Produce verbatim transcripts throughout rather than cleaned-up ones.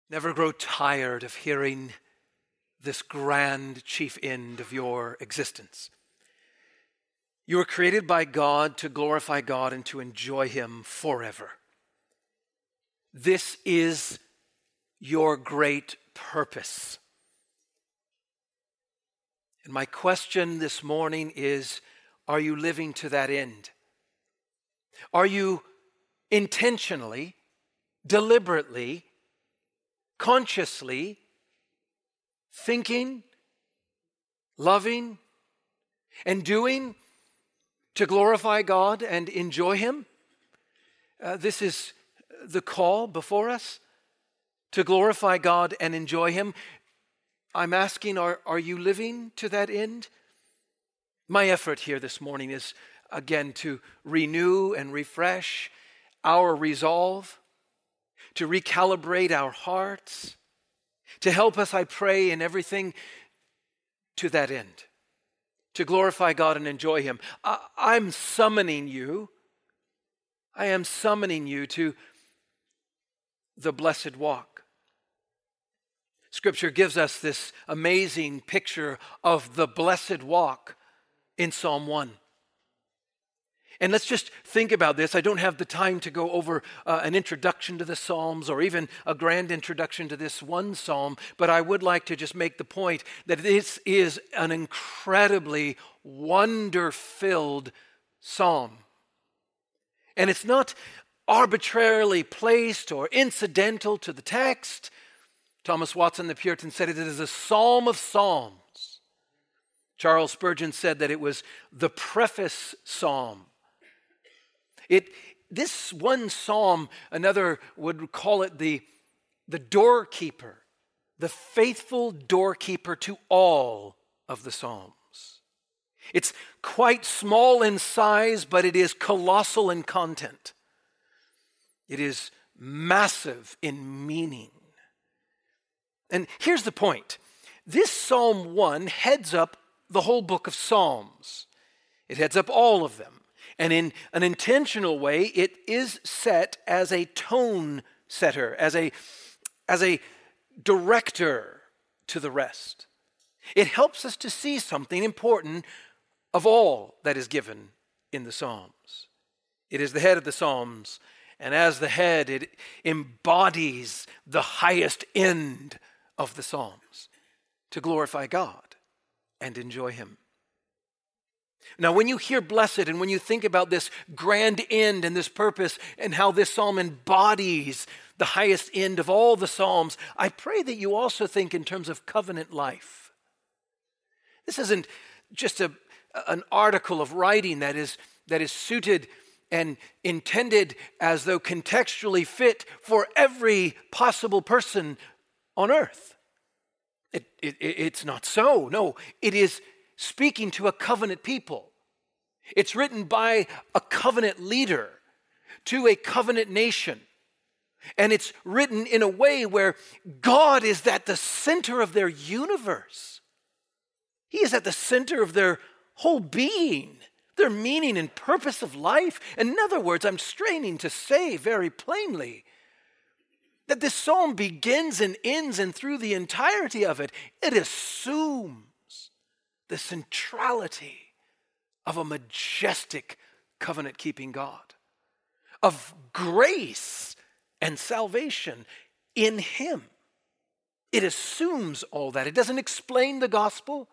Never grow tired of hearing this grand chief end of your existence. You were created by God to glorify God and to enjoy Him forever. This is your great purpose. And my question this morning is, are you living to that end? Are you intentionally, deliberately, consciously thinking, loving, and doing to glorify God and enjoy Him? Uh, this is the call before us, to glorify God and enjoy Him. I'm asking, are, are you living to that end? My effort here this morning is, again, to renew and refresh our resolve, to recalibrate our hearts, to help us, I pray, in everything to that end, to glorify God and enjoy Him. I, I'm summoning you, I am summoning you to the blessed walk. Scripture gives us this amazing picture of the blessed walk in Psalm one. And let's just think about this. I don't have the time to go over uh, an introduction to the Psalms or even a grand introduction to this one psalm, but I would like to just make the point that this is an incredibly wonder-filled psalm. And it's not arbitrarily placed or incidental to the text. Thomas Watson, the Puritan, said it is a psalm of psalms. Charles Spurgeon said that it was the preface psalm. It, this one psalm, another would call it the, the doorkeeper, the faithful doorkeeper to all of the psalms. It's quite small in size, but it is colossal in content. It is massive in meaning. And here's the point. This Psalm one heads up the whole book of Psalms. It heads up all of them. And in an intentional way, it is set as a tone setter, as a, as a director to the rest. It helps us to see something important of all that is given in the Psalms. It is the head of the Psalms, and as the head, it embodies the highest end of the Psalms, to glorify God and enjoy Him. Now, when you hear blessed and when you think about this grand end and this purpose and how this psalm embodies the highest end of all the psalms, I pray that you also think in terms of covenant life. This isn't just a, an article of writing that is, that is suited and intended as though contextually fit for every possible person on earth. It, it, it's not so. No, it is speaking to a covenant people. It's written by a covenant leader to a covenant nation. And it's written in a way where God is at the center of their universe. He is at the center of their whole being, their meaning and purpose of life. In other words, I'm straining to say very plainly that this psalm begins and ends, and through the entirety of it, it assumes the centrality of a majestic covenant-keeping God, of grace and salvation in Him. It assumes all that. It doesn't explain the gospel.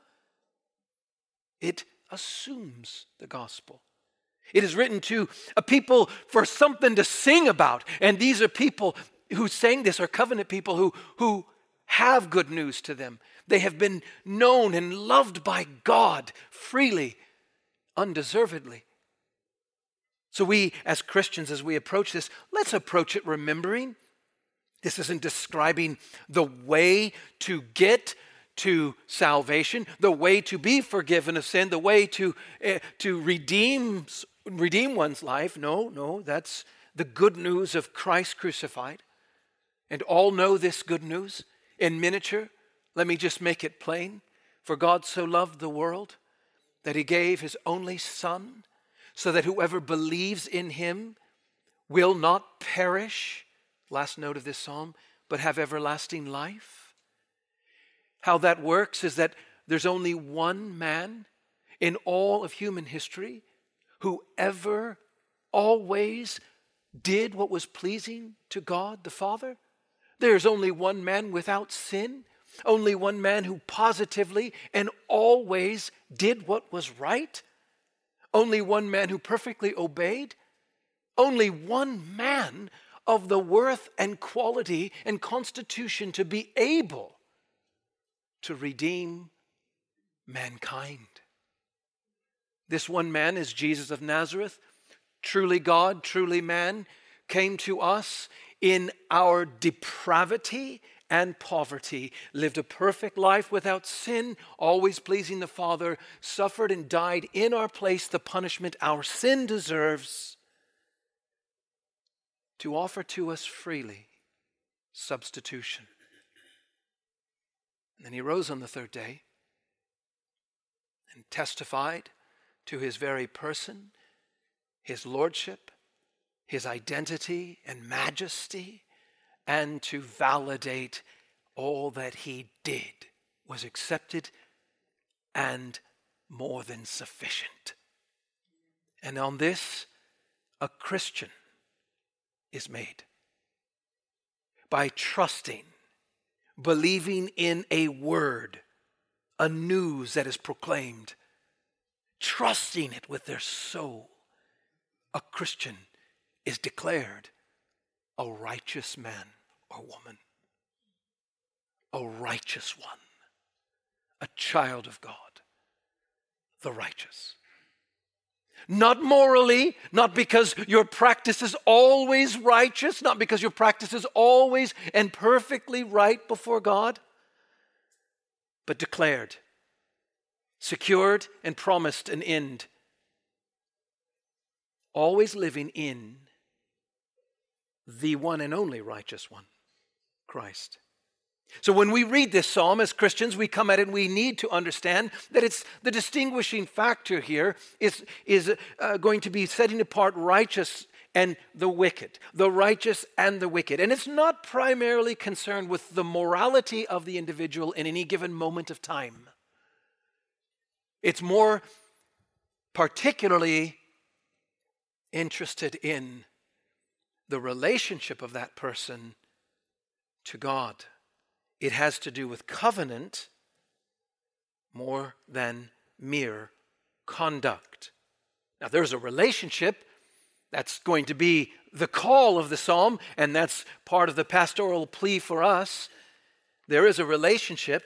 It assumes the gospel. It is written to a people for something to sing about, and these are people who sang this are covenant people who, who have good news to them. They have been known and loved by God freely, undeservedly. So we, as Christians, as we approach this, let's approach it remembering this isn't describing the way to get to salvation, the way to be forgiven of sin, the way to, uh, to redeem, redeem one's life. No, no, that's the good news of Christ crucified. And all know this good news in miniature. Let me just make it plain. For God so loved the world that He gave His only Son, so that whoever believes in Him will not perish, last note of this psalm, but have everlasting life. How that works is that there's only one man in all of human history who ever, always did what was pleasing to God the Father. There's only one man without sin, only one man who positively and always did what was right, only one man who perfectly obeyed, only one man of the worth and quality and constitution to be able to redeem mankind. This one man is Jesus of Nazareth, truly God, truly man, came to us in our depravity and poverty, lived a perfect life without sin, always pleasing the Father, suffered and died in our place the punishment our sin deserves, to offer to us freely substitution. And then he rose on the third day and testified to his very person, his lordship, his identity and majesty, and to validate all that he did was accepted and more than sufficient. And on this, a Christian is made by trusting, believing in a word, a news that is proclaimed, trusting it with their soul. A Christian is declared a righteous man or woman, a righteous one, a child of God, the righteous. Not morally, not because your practice is always righteous, not because your practice is always and perfectly right before God, but declared, secured, and promised an end. Always living in the one and only righteous one, Christ. So when we read this psalm as Christians, we come at it and we need to understand that it's the distinguishing factor here is, is uh, going to be setting apart righteous and the wicked, the righteous and the wicked. And it's not primarily concerned with the morality of the individual in any given moment of time. It's more particularly interested in the relationship of that person to God. It has to do with covenant more than mere conduct. Now, there's a relationship that's going to be the call of the psalm, and that's part of the pastoral plea for us. There is a relationship.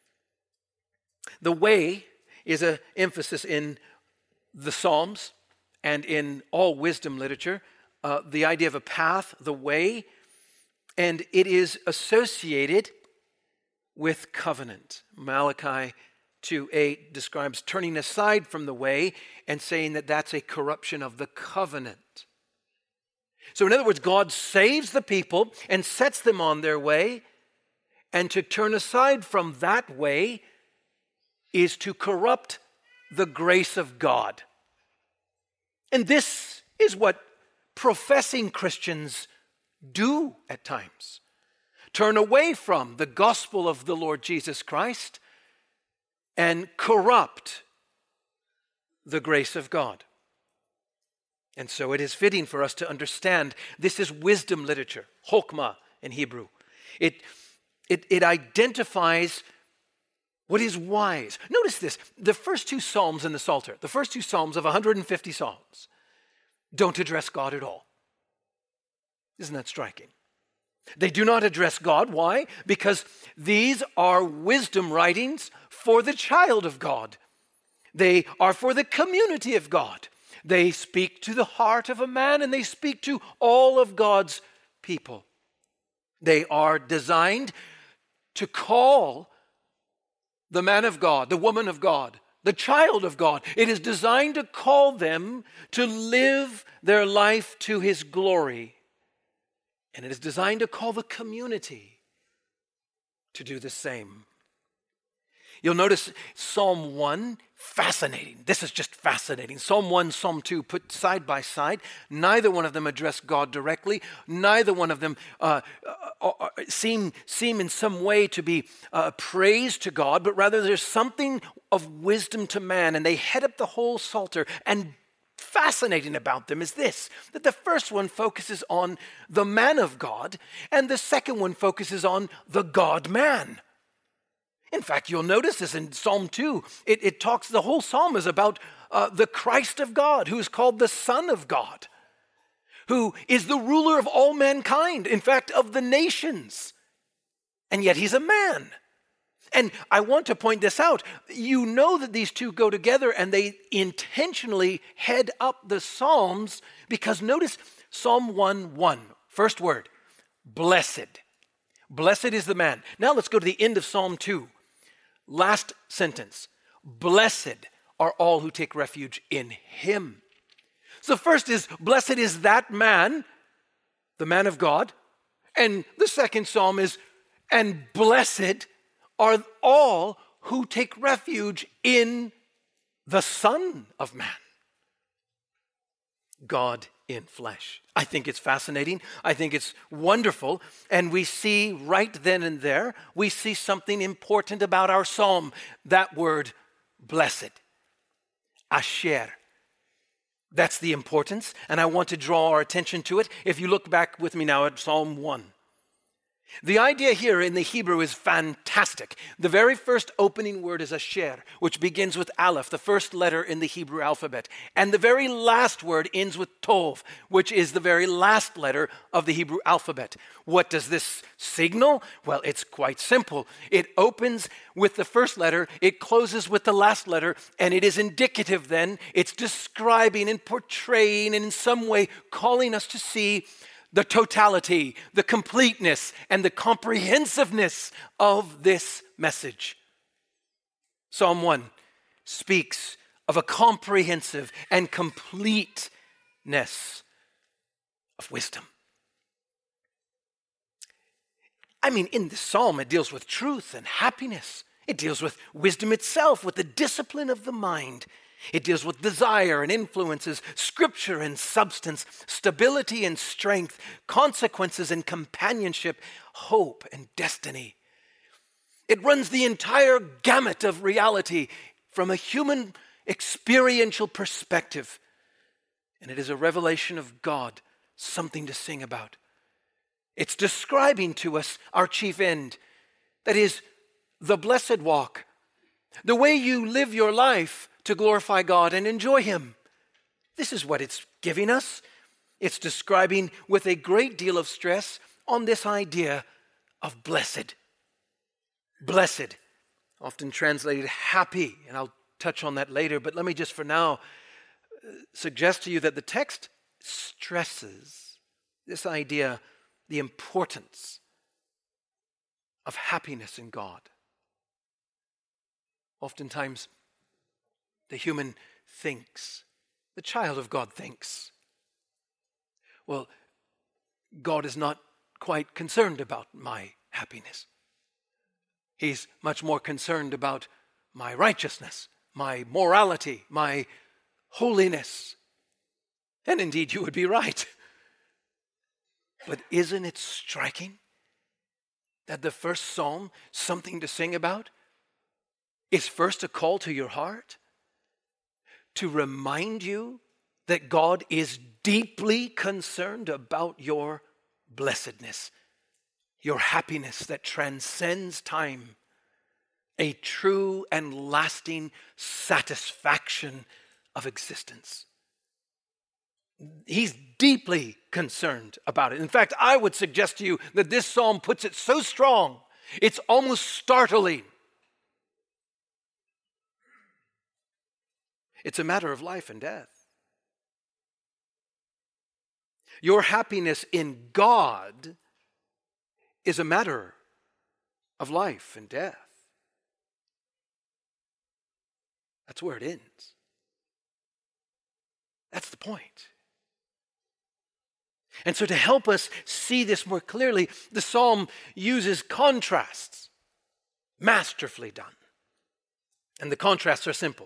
The way is an emphasis in the Psalms and in all wisdom literature. Uh, the idea of a path, the way, and it is associated with covenant. Malachi two eight describes turning aside from the way and saying that that's a corruption of the covenant. So in other words, God saves the people and sets them on their way, and to turn aside from that way is to corrupt the grace of God. And this is what professing Christians do at times. Turn away from the gospel of the Lord Jesus Christ and corrupt the grace of God. And so it is fitting for us to understand this is wisdom literature, chokmah in Hebrew. It, it, it identifies what is wise. Notice this, the first two psalms in the Psalter, the first two psalms of one hundred fifty psalms, don't address God at all. Isn't that striking? They do not address God. Why? Because these are wisdom writings for the child of God. They are for the community of God. They speak to the heart of a man, and they speak to all of God's people. They are designed to call the man of God, the woman of God, the child of God. It is designed to call them to live their life to His glory. And it is designed to call the community to do the same. You'll notice Psalm one, fascinating. This is just fascinating. Psalm one, Psalm two, put side by side. Neither one of them address God directly. Neither one of them uh, uh, uh, seem, seem in some way to be uh, praise to God, but rather there's something of wisdom to man, and they head up the whole Psalter. And fascinating about them is this, that the first one focuses on the man of God, and the second one focuses on the God-man. In fact, you'll notice this in Psalm two. It, it talks, the whole psalm is about uh, the Christ of God, who is called the Son of God, who is the ruler of all mankind, in fact, of the nations. And yet he's a man. And I want to point this out. You know that these two go together, and they intentionally head up the Psalms, because notice Psalm one one, first word, blessed. Blessed is the man. Now let's go to the end of Psalm two. Last sentence, blessed are all who take refuge in him. So first is, blessed is that man, the man of God. And the second psalm is, and blessed are all who take refuge in the Son of Man, God in flesh. I think it's fascinating. I think it's wonderful. And we see right then and there, we see something important about our psalm. That word, blessed. Asher. That's the importance. And I want to draw our attention to it. If you look back with me now at Psalm one. The idea here in the Hebrew is fantastic. The very first opening word is asher, which begins with aleph, the first letter in the Hebrew alphabet. And the very last word ends with tov, which is the very last letter of the Hebrew alphabet. What does this signal? Well, it's quite simple. It opens with the first letter, it closes with the last letter, and it is indicative then. It's describing and portraying and in some way calling us to see the totality, the completeness, and the comprehensiveness of this message. Psalm one speaks of a comprehensive and completeness of wisdom. I mean, in the psalm, it deals with truth and happiness. It deals with wisdom itself, with the discipline of the mind. It deals with desire and influences, scripture and substance, stability and strength, consequences and companionship, hope and destiny. It runs the entire gamut of reality from a human experiential perspective. And it is a revelation of God, something to sing about. It's describing to us our chief end, that is, the blessed walk, the way you live your life to glorify God and enjoy him. This is what it's giving us. It's describing with a great deal of stress on this idea of blessed. Blessed, often translated happy, and I'll touch on that later, but let me just for now suggest to you that the text stresses this idea, the importance of happiness in God. Oftentimes, the human thinks, the child of God thinks, well, God is not quite concerned about my happiness. He's much more concerned about my righteousness, my morality, my holiness. And indeed, you would be right. But isn't it striking that the first psalm, something to sing about, is first a call to your heart to remind you that God is deeply concerned about your blessedness, your happiness that transcends time, a true and lasting satisfaction of existence. He's deeply concerned about it. In fact, I would suggest to you that this psalm puts it so strong, it's almost startling. It's a matter of life and death. Your happiness in God is a matter of life and death. That's where it ends. That's the point. And so to help us see this more clearly, the psalm uses contrasts, masterfully done. And the contrasts are simple.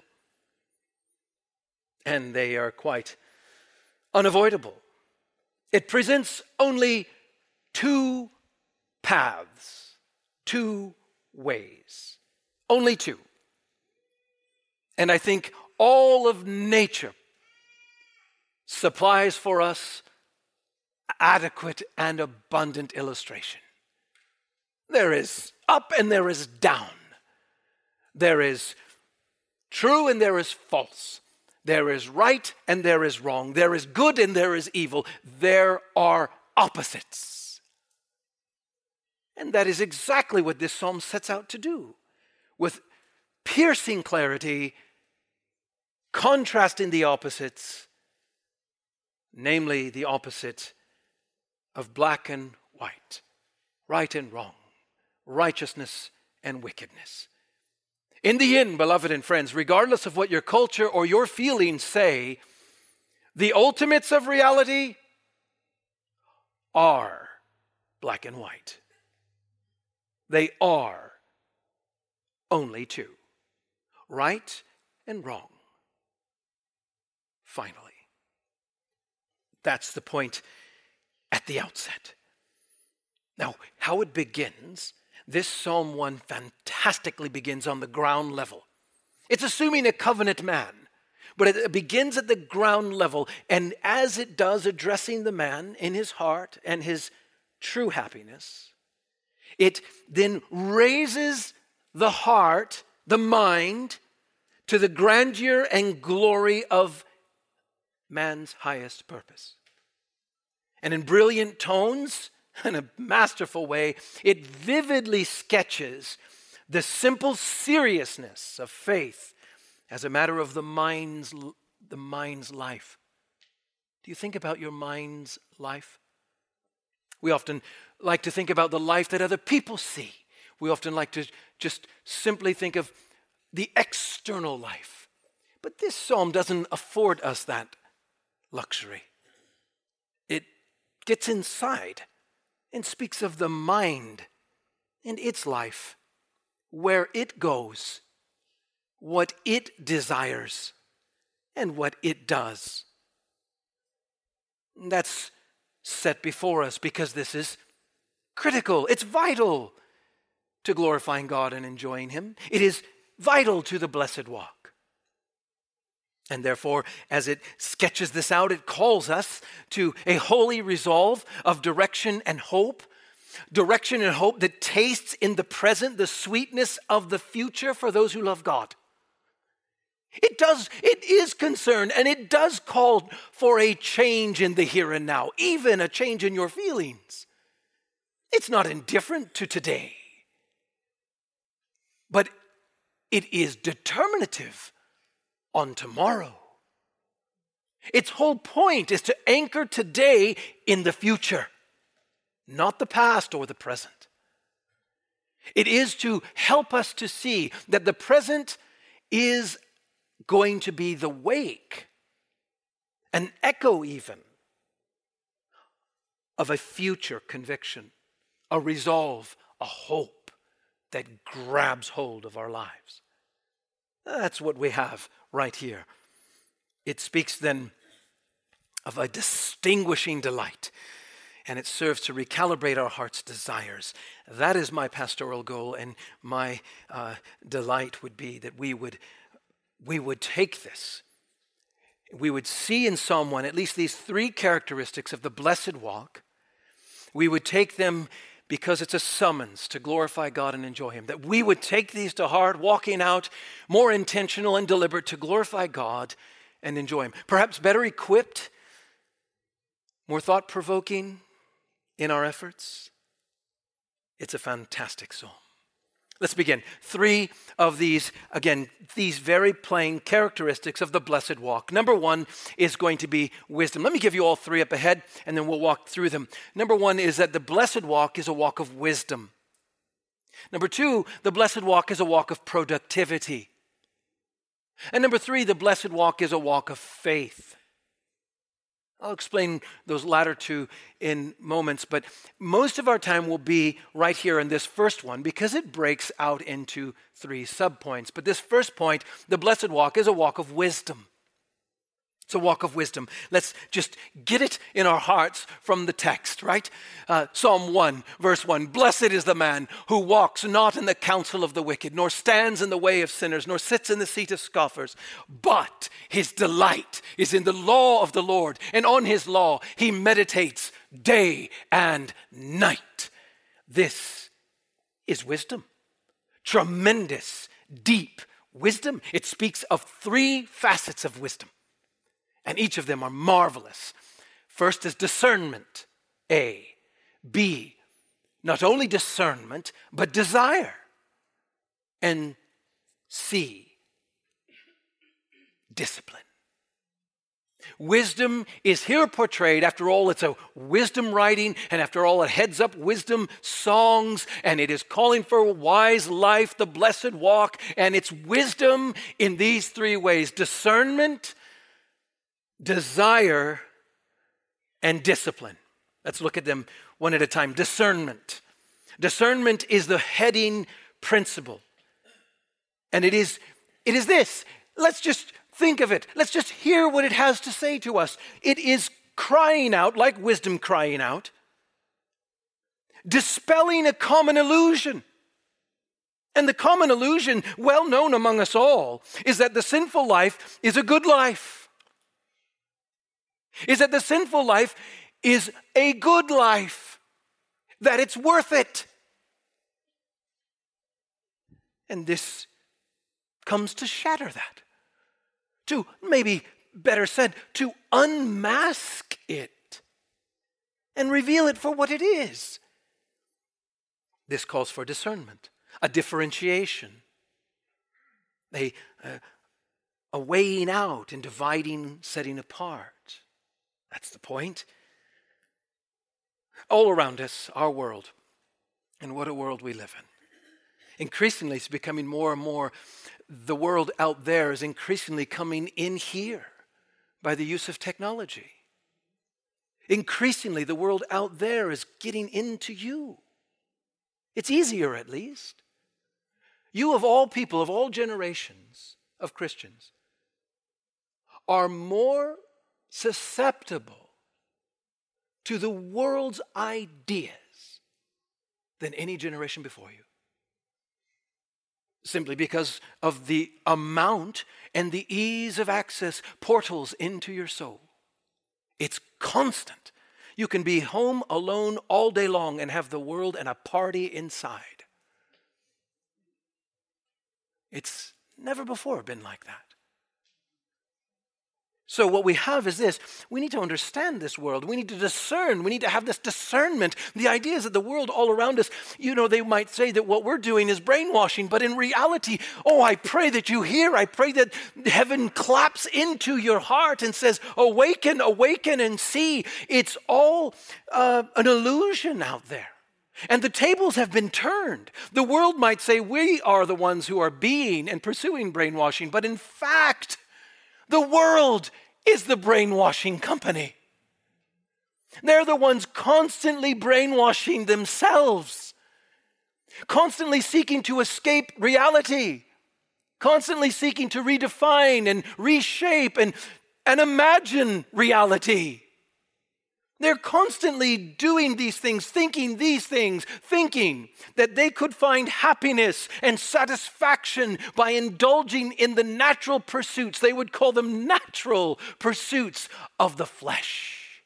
And they are quite unavoidable. It presents only two paths, two ways. Only two. And I think all of nature supplies for us adequate and abundant illustration. There is up and there is down. There is true and there is false. There is right and there is wrong. There is good and there is evil. There are opposites. And that is exactly what this psalm sets out to do. With piercing clarity, contrasting the opposites, namely the opposite of black and white, right and wrong, righteousness and wickedness. In the end, beloved and friends, regardless of what your culture or your feelings say, the ultimates of reality are black and white. They are only two, right and wrong. Finally, that's the point at the outset. Now, how it begins, this Psalm one fantastically begins on the ground level. It's assuming a covenant man, but it begins at the ground level, and as it does, addressing the man in his heart and his true happiness, it then raises the heart, the mind, to the grandeur and glory of man's highest purpose. And in brilliant tones, in a masterful way, it vividly sketches the simple seriousness of faith as a matter of the mind's, the mind's life. Do you think about your mind's life? We often like to think about the life that other people see. We often like to just simply think of the external life. But this psalm doesn't afford us that luxury. It gets inside and speaks of the mind and its life, where it goes, what it desires, and what it does. That's set before us because this is critical. It's vital to glorifying God and enjoying Him. It is vital to the blessed walk. And therefore, as it sketches this out, it calls us to a holy resolve of direction and hope. Direction and hope that tastes in the present the sweetness of the future for those who love God. It does, it is concerned, and it does call for a change in the here and now, even a change in your feelings. It's not indifferent to today, but it is determinative on tomorrow. Its whole point is to anchor today in the future, not the past or the present. It is to help us to see that the present is going to be the wake, an echo even, of a future conviction, a resolve, a hope that grabs hold of our lives. That's what we have right here. It speaks then of a distinguishing delight, and it serves to recalibrate our heart's desires. That is my pastoral goal, and my uh, delight would be that we would we would take this. We would see in Psalm one at least these three characteristics of the blessed walk. We would take them because it's a summons to glorify God and enjoy Him. That we would take these to heart, walking out more intentional and deliberate to glorify God and enjoy Him. Perhaps better equipped, more thought-provoking in our efforts. It's a fantastic psalm. Let's begin. Three of these, again, these very plain characteristics of the blessed walk. Number one is going to be wisdom. Let me give you all three up ahead, and then we'll walk through them. Number one is that the blessed walk is a walk of wisdom. Number two, the blessed walk is a walk of productivity. And number three, the blessed walk is a walk of faith. I'll explain those latter two in moments, but most of our time will be right here in this first one because it breaks out into three subpoints. But this first point, the blessed walk, is a walk of wisdom. It's a walk of wisdom. Let's just get it in our hearts from the text, right? Uh, Psalm one, verse one, blessed is the man who walks not in the counsel of the wicked, nor stands in the way of sinners, nor sits in the seat of scoffers, but his delight is in the law of the Lord, and on his law he meditates day and night. This is wisdom. Tremendous, deep wisdom. It speaks of three facets of wisdom. And each of them are marvelous. First is discernment, A. B, not only discernment, but desire. And C, discipline. Wisdom is here portrayed, after all, it's a wisdom writing, and after all, it heads up wisdom songs, and it is calling for a wise life, the blessed walk, and it's wisdom in these three ways: discernment, desire, and discipline. Let's look at them one at a time. Discernment. Discernment is the heading principle. And it is, it is this. Let's just think of it. Let's just hear what it has to say to us. It is crying out, like wisdom crying out, dispelling a common illusion. And the common illusion, well known among us all, is that the sinful life is a good life. Is that the sinful life is a good life, that it's worth it. And this comes to shatter that, to, maybe better said, to unmask it and reveal it for what it is. This calls for discernment, a differentiation, a, a, a weighing out and dividing, setting apart. That's the point. All around us, our world, and what a world we live in. Increasingly, it's becoming more and more, the world out there is increasingly coming in here by the use of technology. Increasingly, the world out there is getting into you. It's easier, at least. You, of all people, of all generations of Christians, are more susceptible to the world's ideas than any generation before you. Simply because of the amount and the ease of access, portals into your soul. It's constant. You can be home alone all day long and have the world and a party inside. It's never before been like that. So what we have is this. We need to understand this world. We need to discern. We need to have this discernment. The idea is that the world all around us, you know, they might say that what we're doing is brainwashing, but in reality, oh, I pray that you hear. I pray that heaven claps into your heart and says, awaken, awaken and see. It's all uh, an illusion out there. And the tables have been turned. The world might say we are the ones who are being and pursuing brainwashing, but in fact, the world is the brainwashing company. They're the ones constantly brainwashing themselves, constantly seeking to escape reality, constantly seeking to redefine and reshape and, and imagine reality. They're constantly doing these things, thinking these things, thinking that they could find happiness and satisfaction by indulging in the natural pursuits. They would call them natural pursuits of the flesh.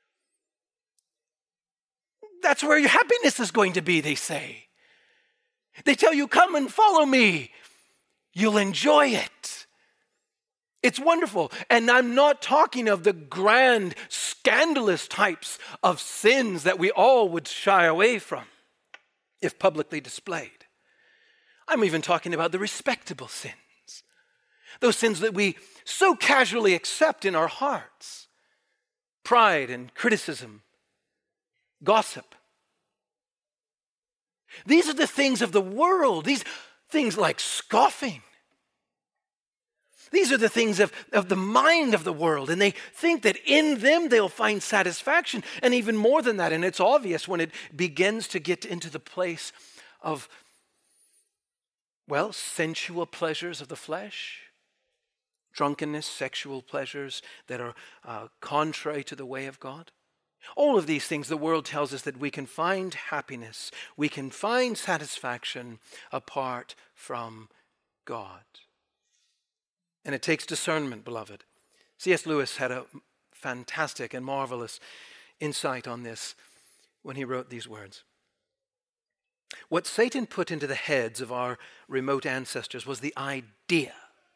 That's where your happiness is going to be, they say. They tell you, come and follow me. You'll enjoy it. It's wonderful. And I'm not talking of the grand, scandalous types of sins that we all would shy away from if publicly displayed. I'm even talking about the respectable sins. Those sins that we so casually accept in our hearts. Pride and criticism, gossip. These are the things of the world. These things like scoffing. These are the things of, of the mind of the world, and they think that in them they'll find satisfaction, and even more than that. And it's obvious when it begins to get into the place of, well, sensual pleasures of the flesh, drunkenness, sexual pleasures that are uh, contrary to the way of God. All of these things, the world tells us that we can find happiness, we can find satisfaction apart from God. And it takes discernment, beloved. C S Lewis had a fantastic and marvelous insight on this when he wrote these words. What Satan put into the heads of our remote ancestors was the idea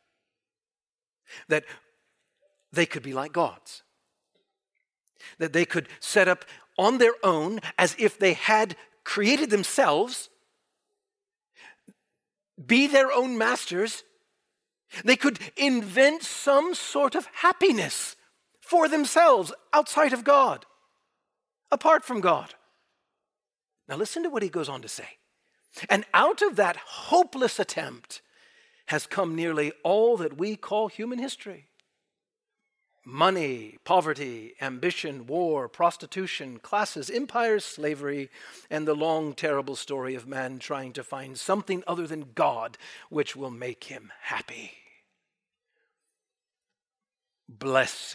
that they could be like gods, that they could set up on their own as if they had created themselves, be their own masters. They could invent some sort of happiness for themselves outside of God, apart from God. Now listen to what he goes on to say. And out of that hopeless attempt has come nearly all that we call human history. Money, poverty, ambition, war, prostitution, classes, empires, slavery, and the long, terrible story of man trying to find something other than God which will make him happy. Blessed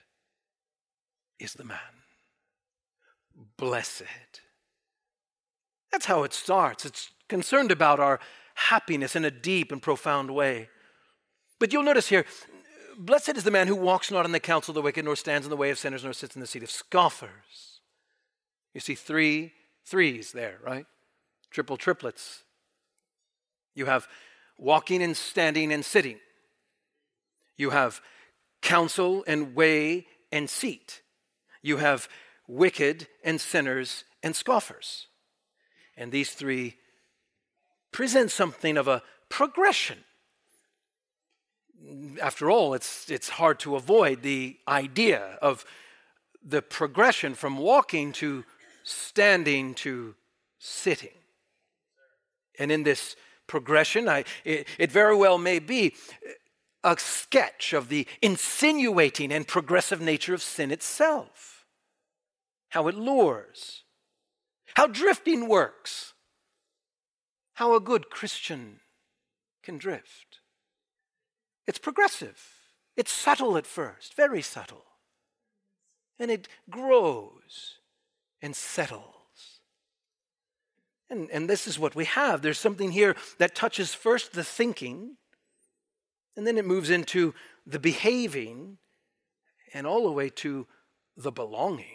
is the man. Blessed. That's how it starts. It's concerned about our happiness in a deep and profound way. But you'll notice here, blessed is the man who walks not in the counsel of the wicked, nor stands in the way of sinners, nor sits in the seat of scoffers. You see three threes there, right? Triple triplets. You have walking and standing and sitting. You have counsel and way and seat. You have wicked and sinners and scoffers. And these three present something of a progression. After all, it's, it's hard to avoid the idea of the progression from walking to standing to sitting. And in this progression, I, it, it very well may be a sketch of the insinuating and progressive nature of sin itself. How it lures. How drifting works. How a good Christian can drift. It's progressive. It's subtle at first, very subtle. And it grows and settles. And, and this is what we have. There's something here that touches first the thinking, and then it moves into the behaving, and all the way to the belonging.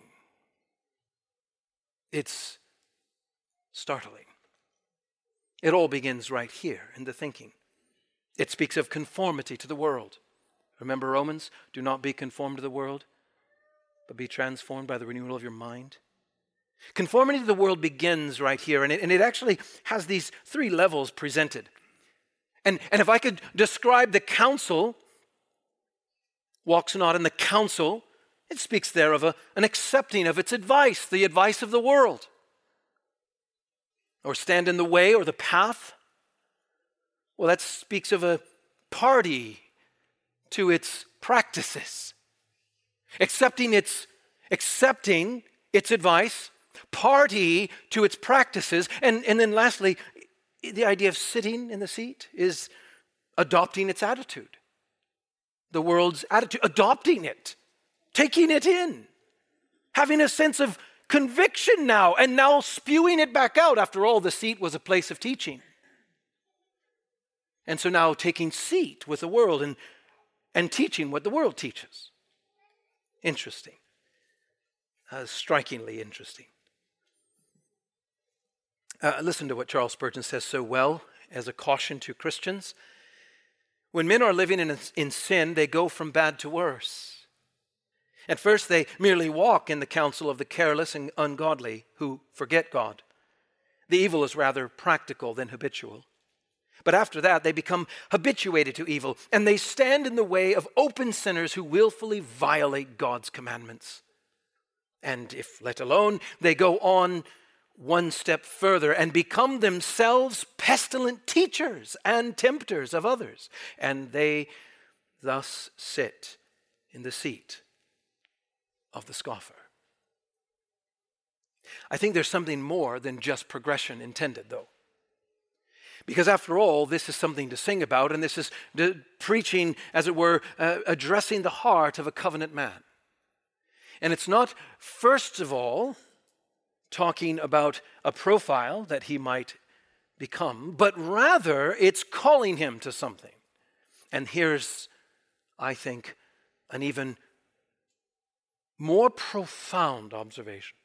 It's startling. It all begins right here in the thinking. It speaks of conformity to the world. Remember Romans? Do not be conformed to the world, but be transformed by the renewal of your mind. Conformity to the world begins right here, and it, and it actually has these three levels presented. And, and if I could describe the counsel, walks not in the counsel, it speaks there of a, an accepting of its advice, the advice of the world. Or stand in the way or the path. Well, that speaks of a party to its practices. Accepting its, accepting its advice, party to its practices. And, and then lastly, the idea of sitting in the seat is adopting its attitude. The world's attitude, adopting it, taking it in, having a sense of conviction now, and now spewing it back out. After all, the seat was a place of teaching. And so now taking seat with the world and, and teaching what the world teaches. Interesting. Uh, strikingly interesting. Uh, listen to what Charles Spurgeon says so well as a caution to Christians. When men are living in, in sin, they go from bad to worse. At first, they merely walk in the counsel of the careless and ungodly who forget God. The evil is rather practical than habitual. But after that, they become habituated to evil, and they stand in the way of open sinners who willfully violate God's commandments. And if let alone, they go on one step further and become themselves pestilent teachers and tempters of others. And they thus sit in the seat of the scoffer. I think there's something more than just progression intended, though. Because after all, this is something to sing about, and this is the preaching, as it were, uh, addressing the heart of a covenant man. And it's not, first of all, talking about a profile that he might become, but rather it's calling him to something. And here's, I think, an even more profound observation.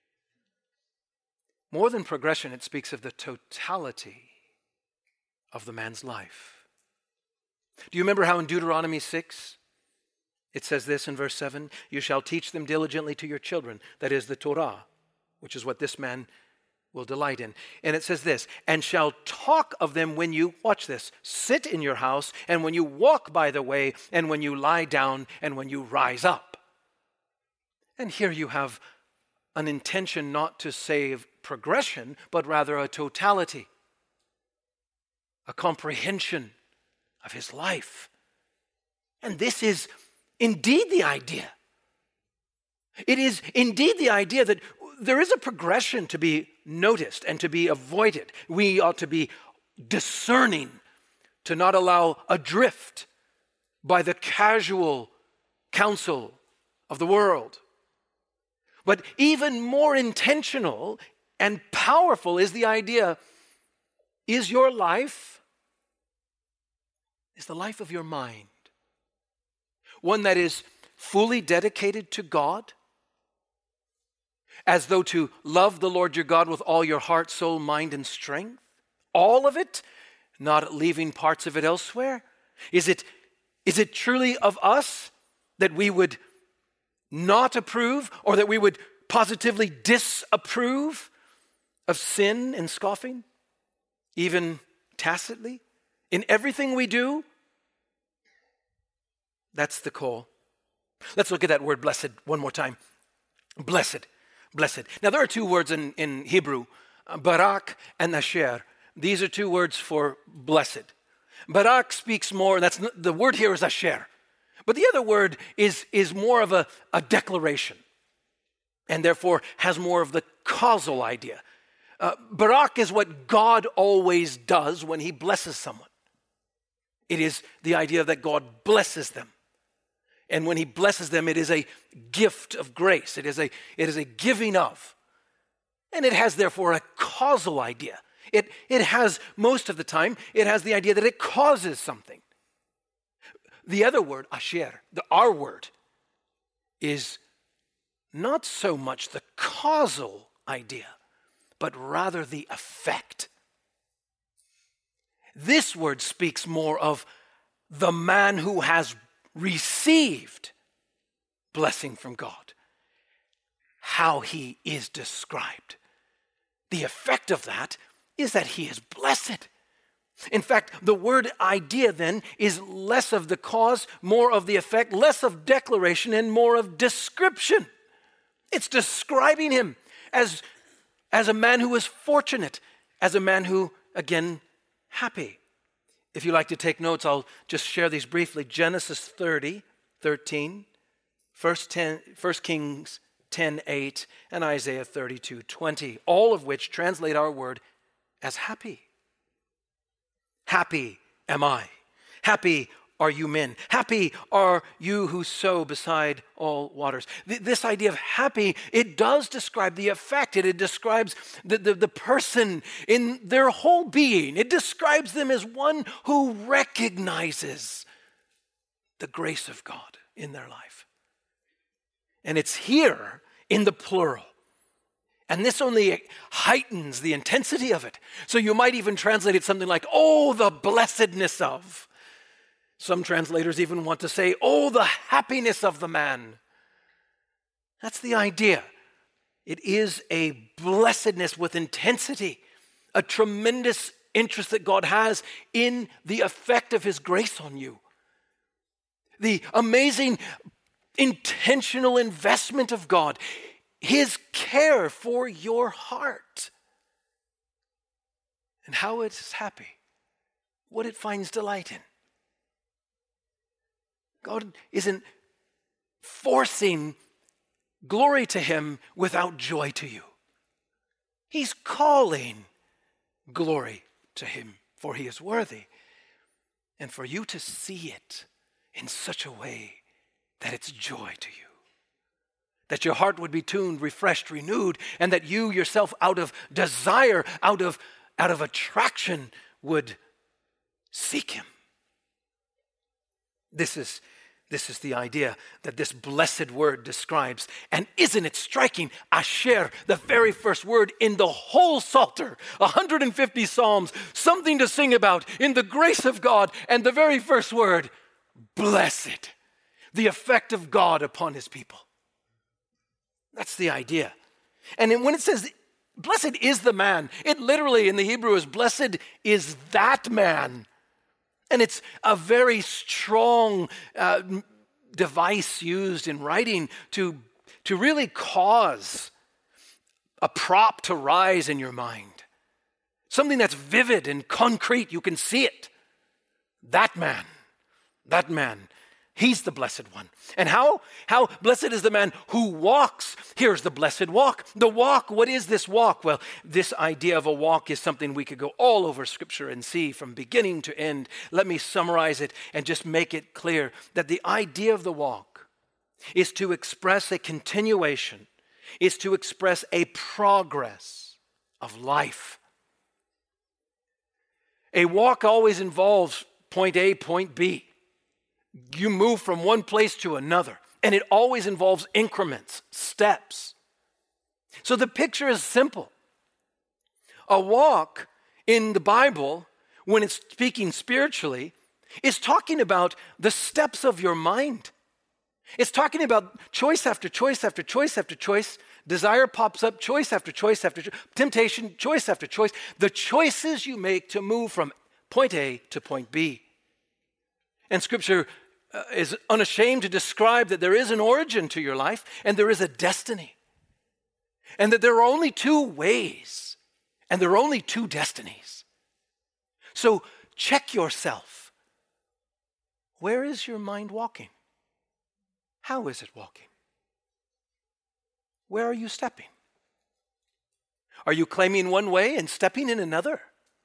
More than progression, it speaks of the totality of the man's life. Do you remember how in Deuteronomy six, it says this in verse seven, you shall teach them diligently to your children, that is the Torah, which is what this man will delight in. And it says this, and shall talk of them when you, watch this, sit in your house, and when you walk by the way, and when you lie down, and when you rise up. And here you have an intention not to save progression, but rather a totality, a comprehension of his life. And this is indeed the idea. It is indeed the idea that there is a progression to be noticed and to be avoided. We ought to be discerning to not allow a drift by the casual counsel of the world. But even more intentional and powerful is the idea, is your life, is the life of your mind one that is fully dedicated to God, as though to love the Lord your God with all your heart, soul, mind, and strength? All of it, not leaving parts of it elsewhere? Is it, is it truly of us that we would not approve, or that we would positively disapprove of sin and scoffing, even tacitly? In everything we do, that's the call. Let's look at that word blessed one more time. Blessed, blessed. Now there are two words in, in Hebrew, barak and asher. These are two words for blessed. Barak speaks more, that's the word here is asher. But the other word is, is more of a, a declaration, and therefore has more of the causal idea. Uh, Barak is what God always does when he blesses someone. It is the idea that God blesses them. And when he blesses them, it is a gift of grace. It is a, it is a giving of. And it has therefore a causal idea. It, it has, most of the time, it has the idea that it causes something. The other word, asher, the our word, is not so much the causal idea, but rather the effect. This word speaks more of the man who has received blessing from God, how he is described. The effect of that is that he is blessed. In fact, the word idea then is less of the cause, more of the effect, less of declaration, and more of description. It's describing him as, as a man who is fortunate, as a man who, again, happy. If you like to take notes, I'll just share these briefly. Genesis thirty, thirteen, First Kings ten, eight, and Isaiah thirty-two, twenty, all of which translate our word as happy. Happy am I. Happy are you men. Happy are you who sow beside all waters. Th- this idea of happy, it does describe the effect. It, it describes the, the, the person in their whole being. It describes them as one who recognizes the grace of God in their life. And it's here in the plural. And this only heightens the intensity of it. So you might even translate it something like, oh, the blessedness of. Some translators even want to say, oh, the happiness of the man. That's the idea. It is a blessedness with intensity, a tremendous interest that God has in the effect of his grace on you. The amazing intentional investment of God, his care for your heart, and how it is happy, what it finds delight in. God isn't forcing glory to him without joy to you. He's calling glory to him, for he is worthy. And for you to see it in such a way that it's joy to you. That your heart would be tuned, refreshed, renewed, and that you yourself out of desire, out of, out of attraction would seek him. This is, this is the idea that this blessed word describes. And isn't it striking? Asher, the very first word in the whole Psalter, one hundred fifty Psalms, something to sing about in the grace of God. And the very first word, blessed, the effect of God upon his people. That's the idea. And then when it says, blessed is the man, it literally in the Hebrew is, blessed is that man. And it's a very strong uh, device used in writing to, to really cause a prop to rise in your mind. Something that's vivid and concrete, you can see it. That man, that man. He's the blessed one. And how? How blessed is the man who walks. Here's the blessed walk. The walk, what is this walk? Well, this idea of a walk is something we could go all over Scripture and see from beginning to end. Let me summarize it and just make it clear that the idea of the walk is to express a continuation, is to express a progress of life. A walk always involves point A, point B. You move from one place to another, and it always involves increments, steps. So the picture is simple. A walk in the Bible, when it's speaking spiritually, is talking about the steps of your mind. It's talking about choice after choice after choice after choice. Desire pops up, choice after choice after choice. Temptation, choice after choice. The choices you make to move from point A to point B. And Scripture uh, is unashamed to describe that there is an origin to your life and there is a destiny. And that there are only two ways and there are only two destinies. So check yourself. Where is your mind walking? How is it walking? Where are you stepping? Are you claiming one way and stepping in another?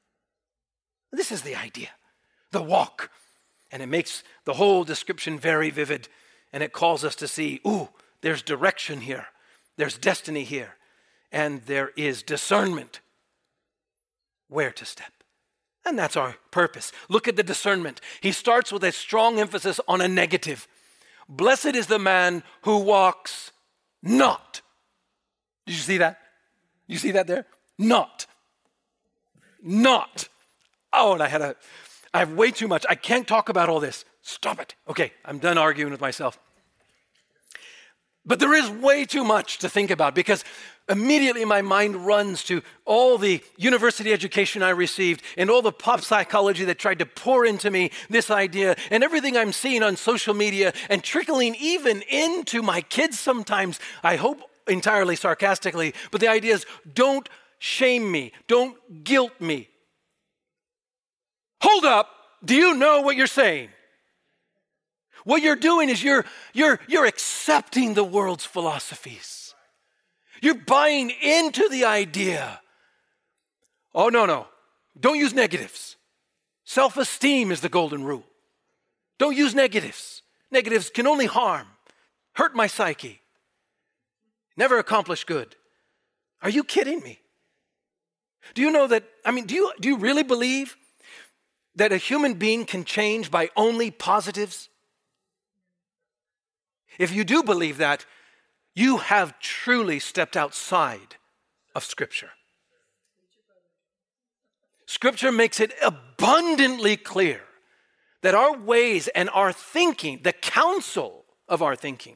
This is the idea, the walk. And it makes the whole description very vivid. And it calls us to see, ooh, there's direction here. There's destiny here. And there is discernment where to step. And that's our purpose. Look at the discernment. He starts with a strong emphasis on a negative. Blessed is the man who walks not. Did you see that? You see that there? Not. Not. Oh, and I had a, I have way too much. I can't talk about all this. Stop it. Okay, I'm done arguing with myself. But there is way too much to think about because immediately my mind runs to all the university education I received and all the pop psychology that tried to pour into me this idea and everything I'm seeing on social media and trickling even into my kids sometimes, I hope entirely sarcastically, but the idea is don't shame me, don't guilt me. Hold up, do you know what you're saying? What you're doing is you're, you're, you're accepting the world's philosophies. You're buying into the idea. Oh, no, no. Don't use negatives. Self-esteem is the golden rule. Don't use negatives. Negatives can only harm, hurt my psyche, never accomplish good. Are you kidding me? Do you know that, I mean, do you, do you really believe that a human being can change by only positives? If you do believe that, you have truly stepped outside of Scripture. Scripture makes it abundantly clear that our ways and our thinking, the counsel of our thinking,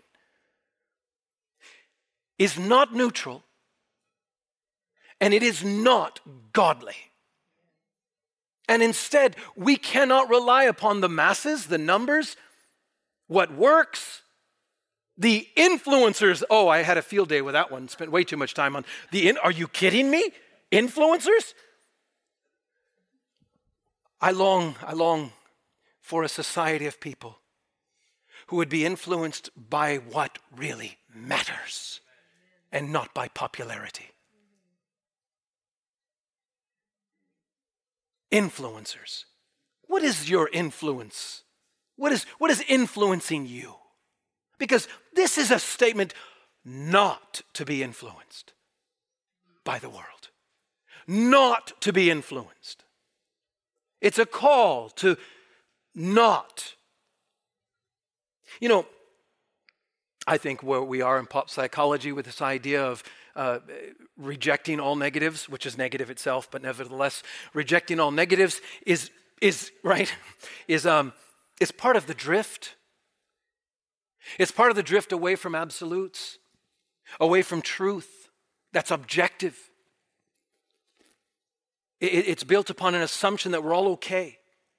is not neutral and it is not godly. And instead, we cannot rely upon the masses, the numbers, what works, the influencers. Oh, I had a field day with that one. Spent way too much time on the, in, are you kidding me? Influencers? I long, I long for a society of people who would be influenced by what really matters and not by popularity. Influencers. What is your influence? What is, what is influencing you? Because this is a statement not to be influenced by the world. Not to be influenced. It's a call to not. You know, I think where we are in pop psychology with this idea of uh, rejecting all negatives, which is negative itself, but nevertheless, rejecting all negatives is, is right, is, um, is part of the drift. It's part of the drift away from absolutes, away from truth that's objective. It, it's built upon an assumption that we're all okay.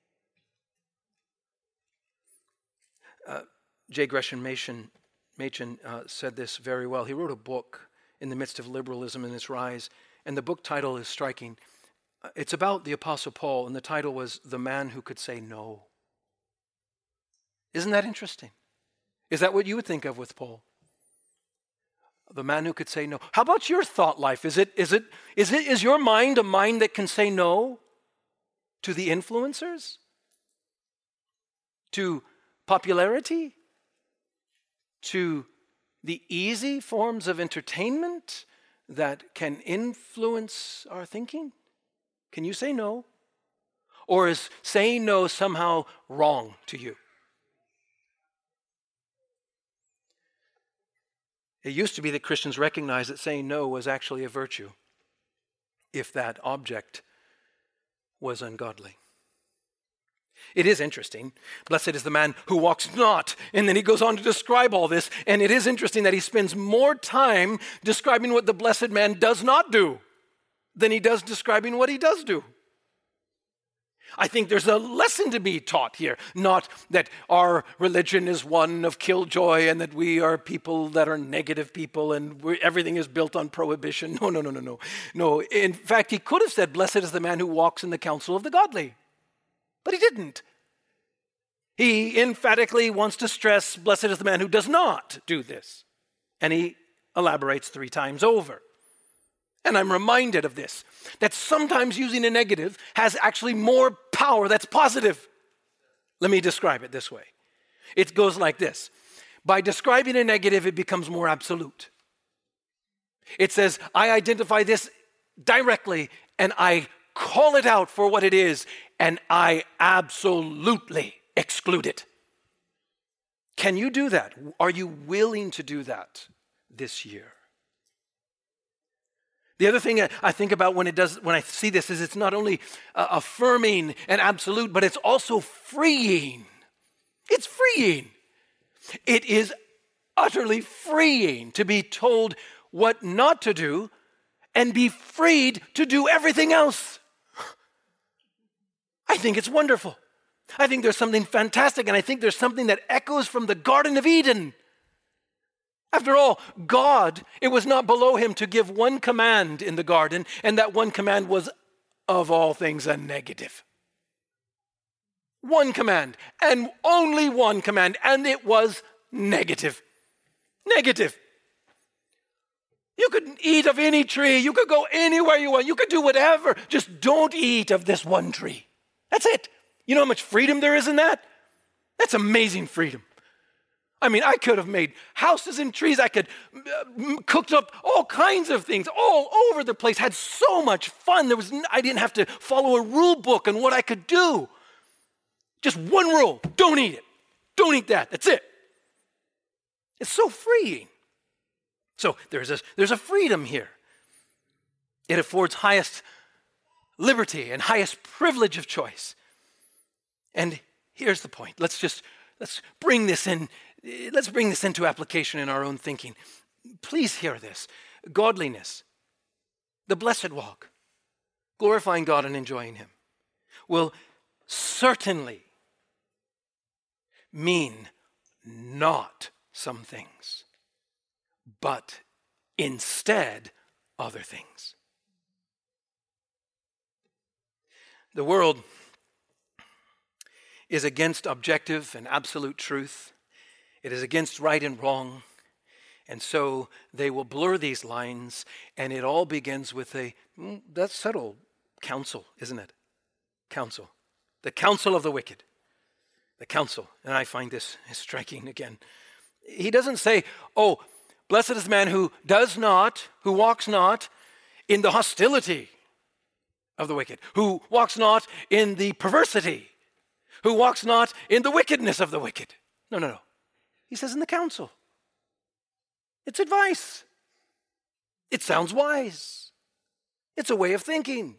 Uh, J. Gresham Machen, Machen uh, said this very well. He wrote a book in the midst of liberalism and its rise, and the book title is striking. Uh, it's about the Apostle Paul, and the title was The Man Who Could Say No. Isn't that interesting? Is that what you would think of with Paul? The man who could say no. How about your thought life? Is it, is it, is it, is your mind a mind that can say no to the influencers? To popularity? To the easy forms of entertainment that can influence our thinking? Can you say no? Or is saying no somehow wrong to you? It used to be that Christians recognized that saying no was actually a virtue if that object was ungodly. It is interesting. Blessed is the man who walks not. And then he goes on to describe all this. And it is interesting that he spends more time describing what the blessed man does not do than he does describing what he does do. I think there's a lesson to be taught here. Not that our religion is one of killjoy and that we are people that are negative people and we're, everything is built on prohibition. No, no, no, no, no. No, in fact, he could have said, blessed is the man who walks in the counsel of the godly. But he didn't. He emphatically wants to stress, blessed is the man who does not do this. And he elaborates three times over. And I'm reminded of this, that sometimes using a negative has actually more power that's positive. Let me describe it this way. It goes like this. By describing a negative, it becomes more absolute. It says, I identify this directly and I call it out for what it is and I absolutely exclude it. Can you do that? Are you willing to do that this year? The other thing I think about when it does, when I see this is it's not only uh, affirming and absolute, but it's also freeing. It's freeing. It is utterly freeing to be told what not to do and be freed to do everything else. I think it's wonderful. I think there's something fantastic, and I think there's something that echoes from the Garden of Eden. After all, God, it was not below him to give one command in the garden, and that one command was, of all things, a negative. One command, and only one command, and it was negative. Negative. You could eat of any tree. You could go anywhere you want. You could do whatever. Just don't eat of this one tree. That's it. You know how much freedom there is in that? That's amazing freedom. I mean, I could have made houses and trees. I could uh, cooked up all kinds of things all over the place. Had so much fun. There was I didn't have to follow a rule book on what I could do. Just one rule: don't eat it. Don't eat that. That's it. It's so freeing. So there's a there's a freedom here. It affords highest liberty and highest privilege of choice. And here's the point. Let's just let's bring this in. Let's bring this into application in our own thinking. Please hear this. Godliness, the blessed walk, glorifying God and enjoying him, will certainly mean not some things, but instead other things. The world is against objective and absolute truth. It is against right and wrong. And so they will blur these lines, and it all begins with a, mm, that's subtle, counsel, isn't it? Counsel. The counsel of the wicked. The counsel. And I find this striking again. He doesn't say, oh, blessed is the man who does not, who walks not in the hostility of the wicked, who walks not in the perversity, who walks not in the wickedness of the wicked. No, no, no. He says in the counsel. It's advice. It sounds wise. It's a way of thinking.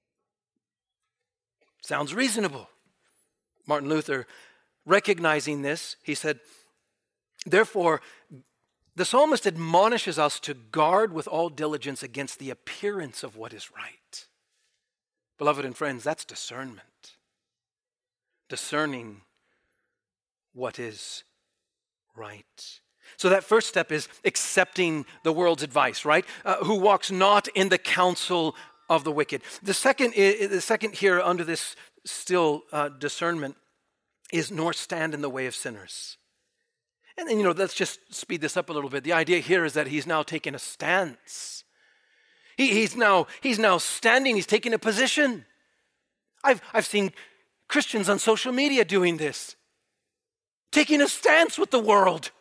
Sounds reasonable. Martin Luther, recognizing this, he said, therefore, the psalmist admonishes us to guard with all diligence against the appearance of what is right. Beloved and friends, that's discernment. Discerning what is right. So that first step is accepting the world's advice, right? Uh, who walks not in the counsel of the wicked. The second, is, the second here under this still uh, discernment is nor stand in the way of sinners. And then, you know, let's just speed this up a little bit. The idea here is that he's now taking a stance. He, he's now he's now standing. He's taking a position. I've I've seen Christians on social media doing this, taking a stance with the world.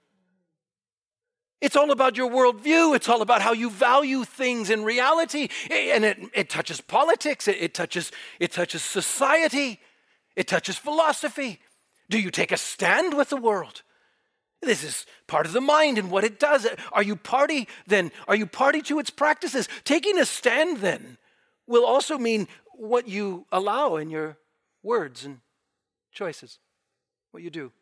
It's all about your worldview. It's all about how you value things in reality. And it, it touches politics. It, it touches, it touches society. It touches philosophy. Do you take a stand with the world? This is part of the mind and what it does. Are you party then? Are you party to its practices? Taking a stand then will also mean what you allow in your words and choices, what you do.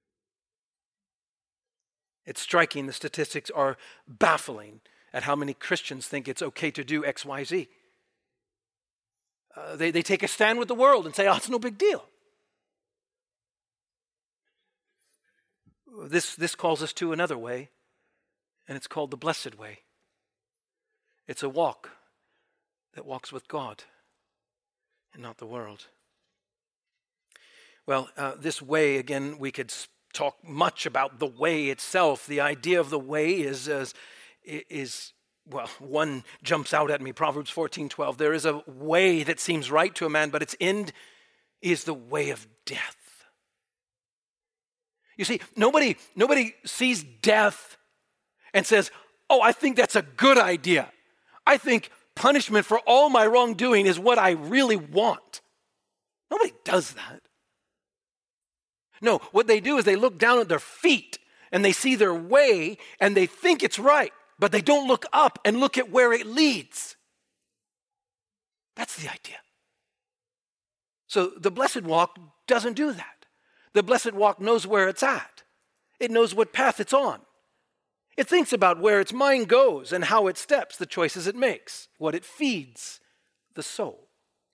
It's striking. The statistics are baffling at how many Christians think it's okay to do X, Y, Z. Uh, they, they take a stand with the world and say, oh, it's no big deal. This, this calls us to another way, and it's called the blessed way. It's a walk that walks with God and not the world. Well, uh, this way, again, we could talk much about the way itself. The idea of the way is, is, is well, one jumps out at me, Proverbs fourteen twelve. There is a way that seems right to a man, but its end is the way of death. You see, nobody, nobody sees death and says, oh, I think that's a good idea. I think punishment for all my wrongdoing is what I really want. Nobody does that. No, what they do is they look down at their feet and they see their way and they think it's right, but they don't look up and look at where it leads. That's the idea. So the blessed walk doesn't do that. The blessed walk knows where it's at. It knows what path it's on. It thinks about where its mind goes and how it steps, the choices it makes, what it feeds the soul.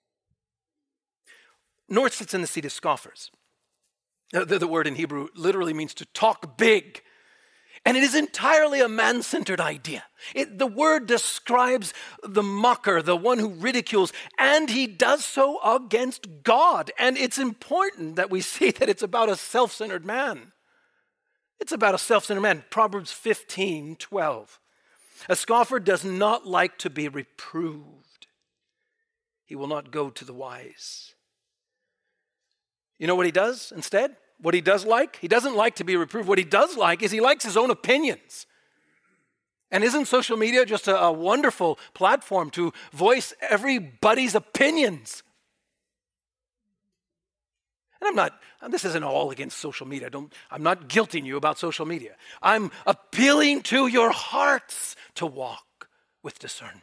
Nor sits in the seat of scoffers. The, the word in Hebrew literally means to talk big. And it is entirely a man-centered idea. It, the word describes the mocker, the one who ridicules, and he does so against God. And it's important that we see that it's about a self-centered man. It's about a self-centered man. Proverbs fifteen twelve. A scoffer does not like to be reproved. He will not go to the wise. You know what he does instead? What he does like? He doesn't like to be reproved. What he does like is he likes his own opinions. And isn't social media just a, a wonderful platform to voice everybody's opinions? And I'm not, this isn't all against social media. Don't, I'm not guilting you about social media. I'm appealing to your hearts to walk with discernment.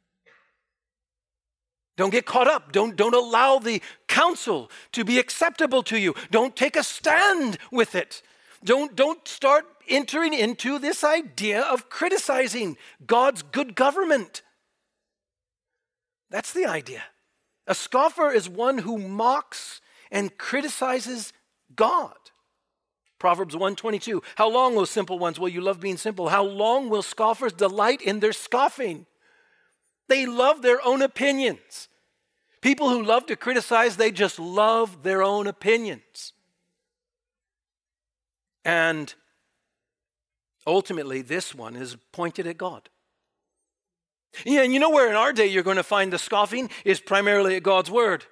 Don't get caught up. Don't, don't allow the counsel to be acceptable to you. Don't take a stand with it. Don't, don't start entering into this idea of criticizing God's good government. That's the idea. A scoffer is one who mocks and criticizes God. Proverbs one twenty-two. How long, O simple ones, will you love being simple? How long will scoffers delight in their scoffing? They love their own opinions. People who love to criticize, they just love their own opinions. And ultimately, this one is pointed at God. Yeah, and you know where in our day you're going to find the scoffing is primarily at God's word.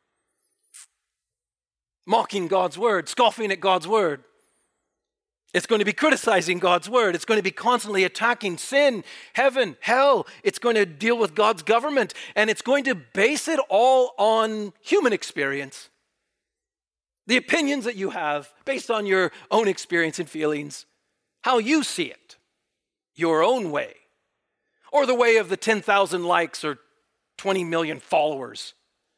Mocking God's word, scoffing at God's word. It's going to be criticizing God's word. It's going to be constantly attacking sin, heaven, hell. It's going to deal with God's government. And it's going to base it all on human experience. The opinions that you have based on your own experience and feelings. How you see it. Your own way. Or the way of the ten thousand likes or twenty million followers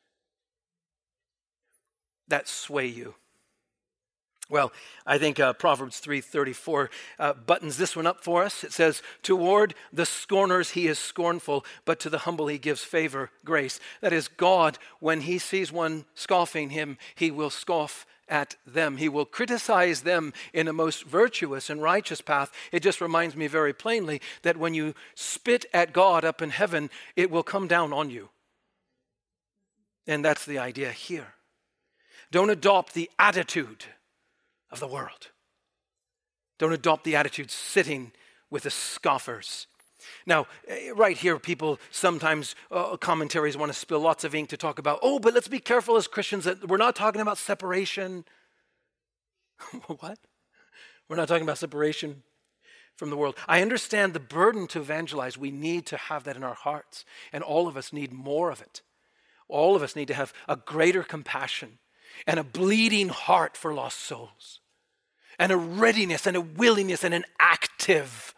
that sway you. Well, I think uh, Proverbs three thirty-four uh, buttons this one up for us. It says, toward the scorners he is scornful, but to the humble he gives favor, grace. That is, God, when he sees one scoffing him, he will scoff at them. He will criticize them in a most virtuous and righteous path. It just reminds me very plainly that when you spit at God up in heaven, it will come down on you. And that's the idea here. Don't adopt the attitude of the world. Don't adopt the attitude sitting with the scoffers. Now, right here, people sometimes, uh, commentaries want to spill lots of ink to talk about, oh, but let's be careful as Christians that we're not talking about separation. What? We're not talking about separation from the world. I understand the burden to evangelize. We need to have that in our hearts, and all of us need more of it. All of us need to have a greater compassion and a bleeding heart for lost souls, and a readiness and a willingness and an active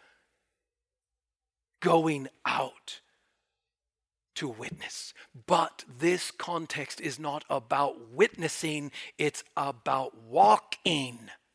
going out to witness. But this context is not about witnessing, it's about walking.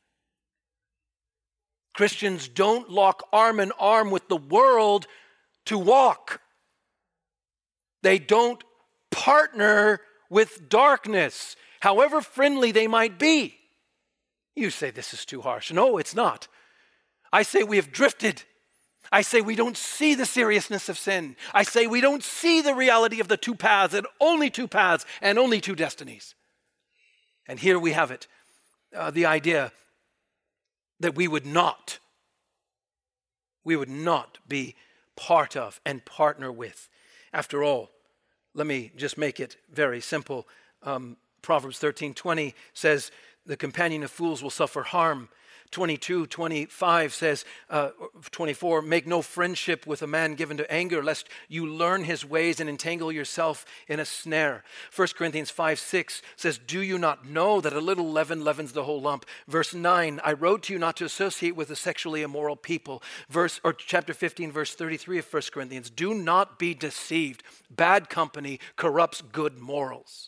Christians don't lock arm in arm with the world to walk. They don't partner with darkness, however friendly they might be. You say this is too harsh. No, it's not. I say we have drifted. I say we don't see the seriousness of sin. I say we don't see the reality of the two paths and only two paths and only two destinies. And here we have it, uh, the idea that we would not, we would not be part of and partner with. After all, let me just make it very simple. Um, Proverbs thirteen twenty says, the companion of fools will suffer harm. twenty-two twenty-five says, uh, twenty-four, make no friendship with a man given to anger, lest you learn his ways and entangle yourself in a snare. First Corinthians five six says, do you not know that a little leaven leavens the whole lump? Verse nine, I wrote to you not to associate with the sexually immoral people. Verse or chapter fifteen, verse thirty-three of First Corinthians, do not be deceived. Bad company corrupts good morals.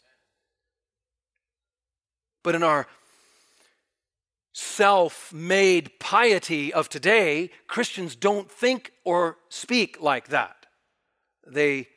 But in our self-made piety of today, Christians don't think or speak like that. They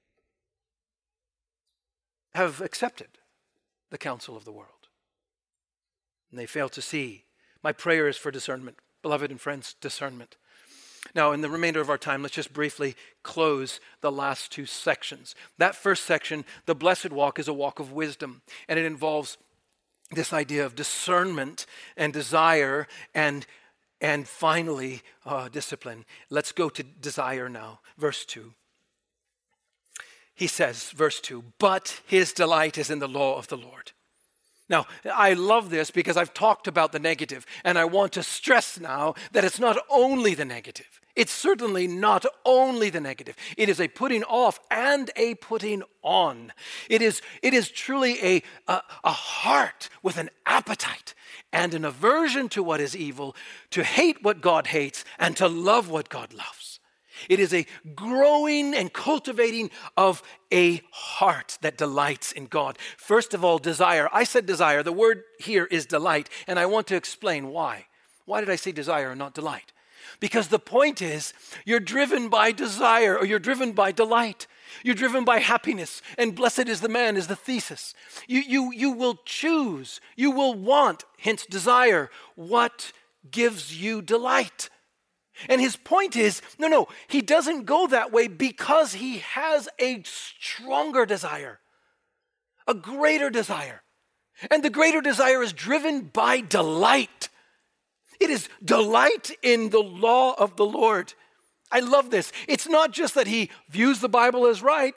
have accepted the counsel of the world, and they fail to see. My prayer is for discernment, beloved and friends, discernment. Now, in the remainder of our time, let's just briefly close the last two sections. That first section, the blessed walk, is a walk of wisdom, and it involves this idea of discernment and desire and, and finally, uh, discipline. Let's go to desire now. Verse two. He says, verse two, but his delight is in the law of the Lord. Now, I love this because I've talked about the negative, and I want to stress now that it's not only the negative. It's certainly not only the negative. It is a putting off and a putting on. It is, it is truly a, a, a heart with an appetite and an aversion to what is evil, to hate what God hates and to love what God loves. It is a growing and cultivating of a heart that delights in God. First of all, desire. I said desire. The word here is delight, and I want to explain why. Why did I say desire and not delight? Because the point is, you're driven by desire or you're driven by delight. You're driven by happiness, and blessed is the man is the thesis. You, you, you will choose, you will want, hence desire, what gives you delight. And his point is, no, no, he doesn't go that way because he has a stronger desire, a greater desire. And the greater desire is driven by delight. It is delight in the law of the Lord. I love this. It's not just that he views the Bible as right.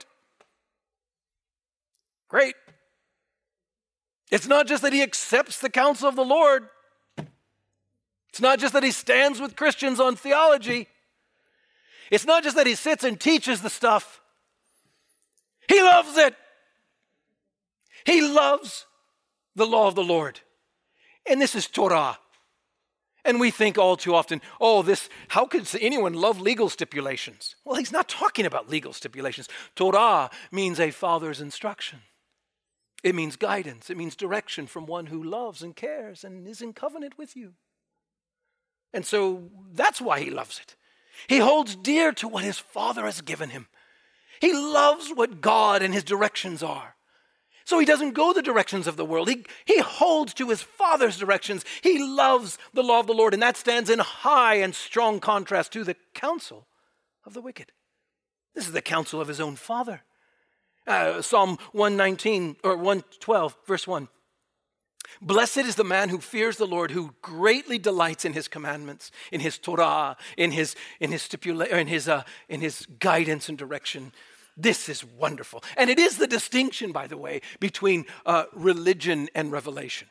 Great. It's not just that he accepts the counsel of the Lord. It's not just that he stands with Christians on theology. It's not just that he sits and teaches the stuff. He loves it. He loves the law of the Lord. And this is Torah. And we think all too often, oh, this, how could anyone love legal stipulations? Well, he's not talking about legal stipulations. Torah means a father's instruction. It means guidance. It means direction from one who loves and cares and is in covenant with you. And so that's why he loves it. He holds dear to what his Father has given him. He loves what God and his directions are. So he doesn't go the directions of the world. He, he holds to his Father's directions. He loves the law of the Lord, and that stands in high and strong contrast to the counsel of the wicked. This is the counsel of his own Father. Uh, Psalm one nineteen, or one twelve, verse one. Blessed is the man who fears the Lord, who greatly delights in his commandments, in his Torah, in his in his stipula- in his uh, in his guidance and direction. This is wonderful, and it is the distinction, by the way, between uh, religion and revelation.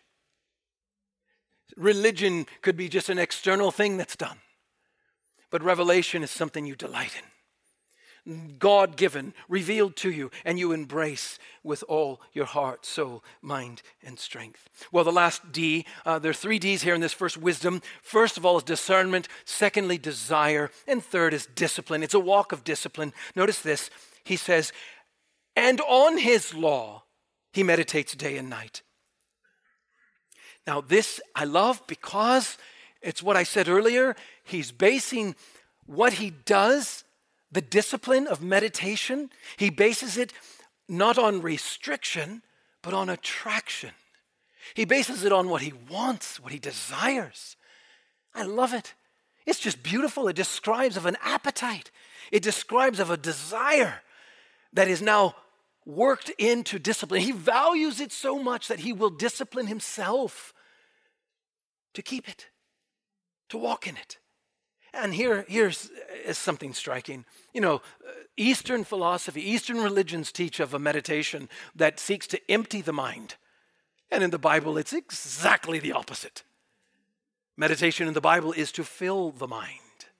Religion could be just an external thing that's done, but revelation is something you delight in. God-given, revealed to you, and you embrace with all your heart, soul, mind, and strength. Well, the last D, uh, there are three D's here in this first wisdom. First of all is discernment. Secondly, desire. And third is discipline. It's a walk of discipline. Notice this. He says, and on his law, he meditates day and night. Now, this I love because it's what I said earlier. He's basing what he does, the discipline of meditation, he bases it not on restriction, but on attraction. He bases it on what he wants, what he desires. I love it. It's just beautiful. It describes of an appetite. It describes of a desire that is now worked into discipline. He values it so much that he will discipline himself to keep it, to walk in it. And here, here's is something striking. You know, Eastern philosophy, Eastern religions teach of a meditation that seeks to empty the mind. And in the Bible, it's exactly the opposite. Meditation in the Bible is to fill the mind.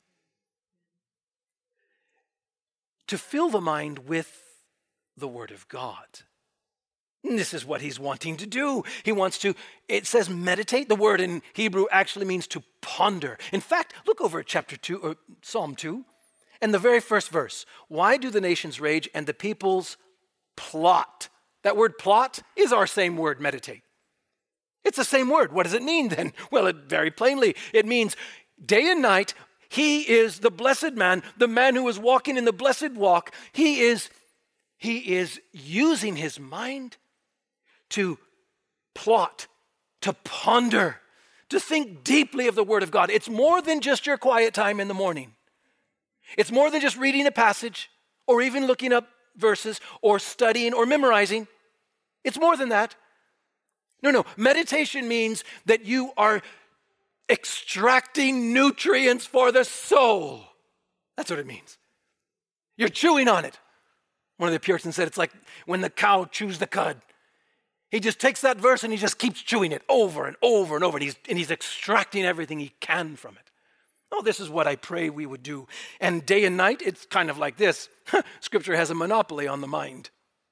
To fill the mind with the Word of God. And this is what he's wanting to do. He wants to, it says meditate. The word in Hebrew actually means to ponder. In fact, look over at chapter two, or Psalm two, and the very first verse. Why do the nations rage and the peoples plot? That word plot is our same word, meditate. It's the same word. What does it mean then? Well, it very plainly, it means day and night, he is the blessed man, the man who is walking in the blessed walk. He is, he is using his mind to plot, to ponder, to think deeply of the Word of God. It's more than just your quiet time in the morning. It's more than just reading a passage or even looking up verses or studying or memorizing. It's more than that. No, no. Meditation means that you are extracting nutrients for the soul. That's what it means. You're chewing on it. One of the Puritans said it's like when the cow chews the cud. He just takes that verse and he just keeps chewing it over and over and over, and he's, and he's extracting everything he can from it. Oh, this is what I pray we would do. And day and night, it's kind of like this. Scripture has a monopoly on the mind,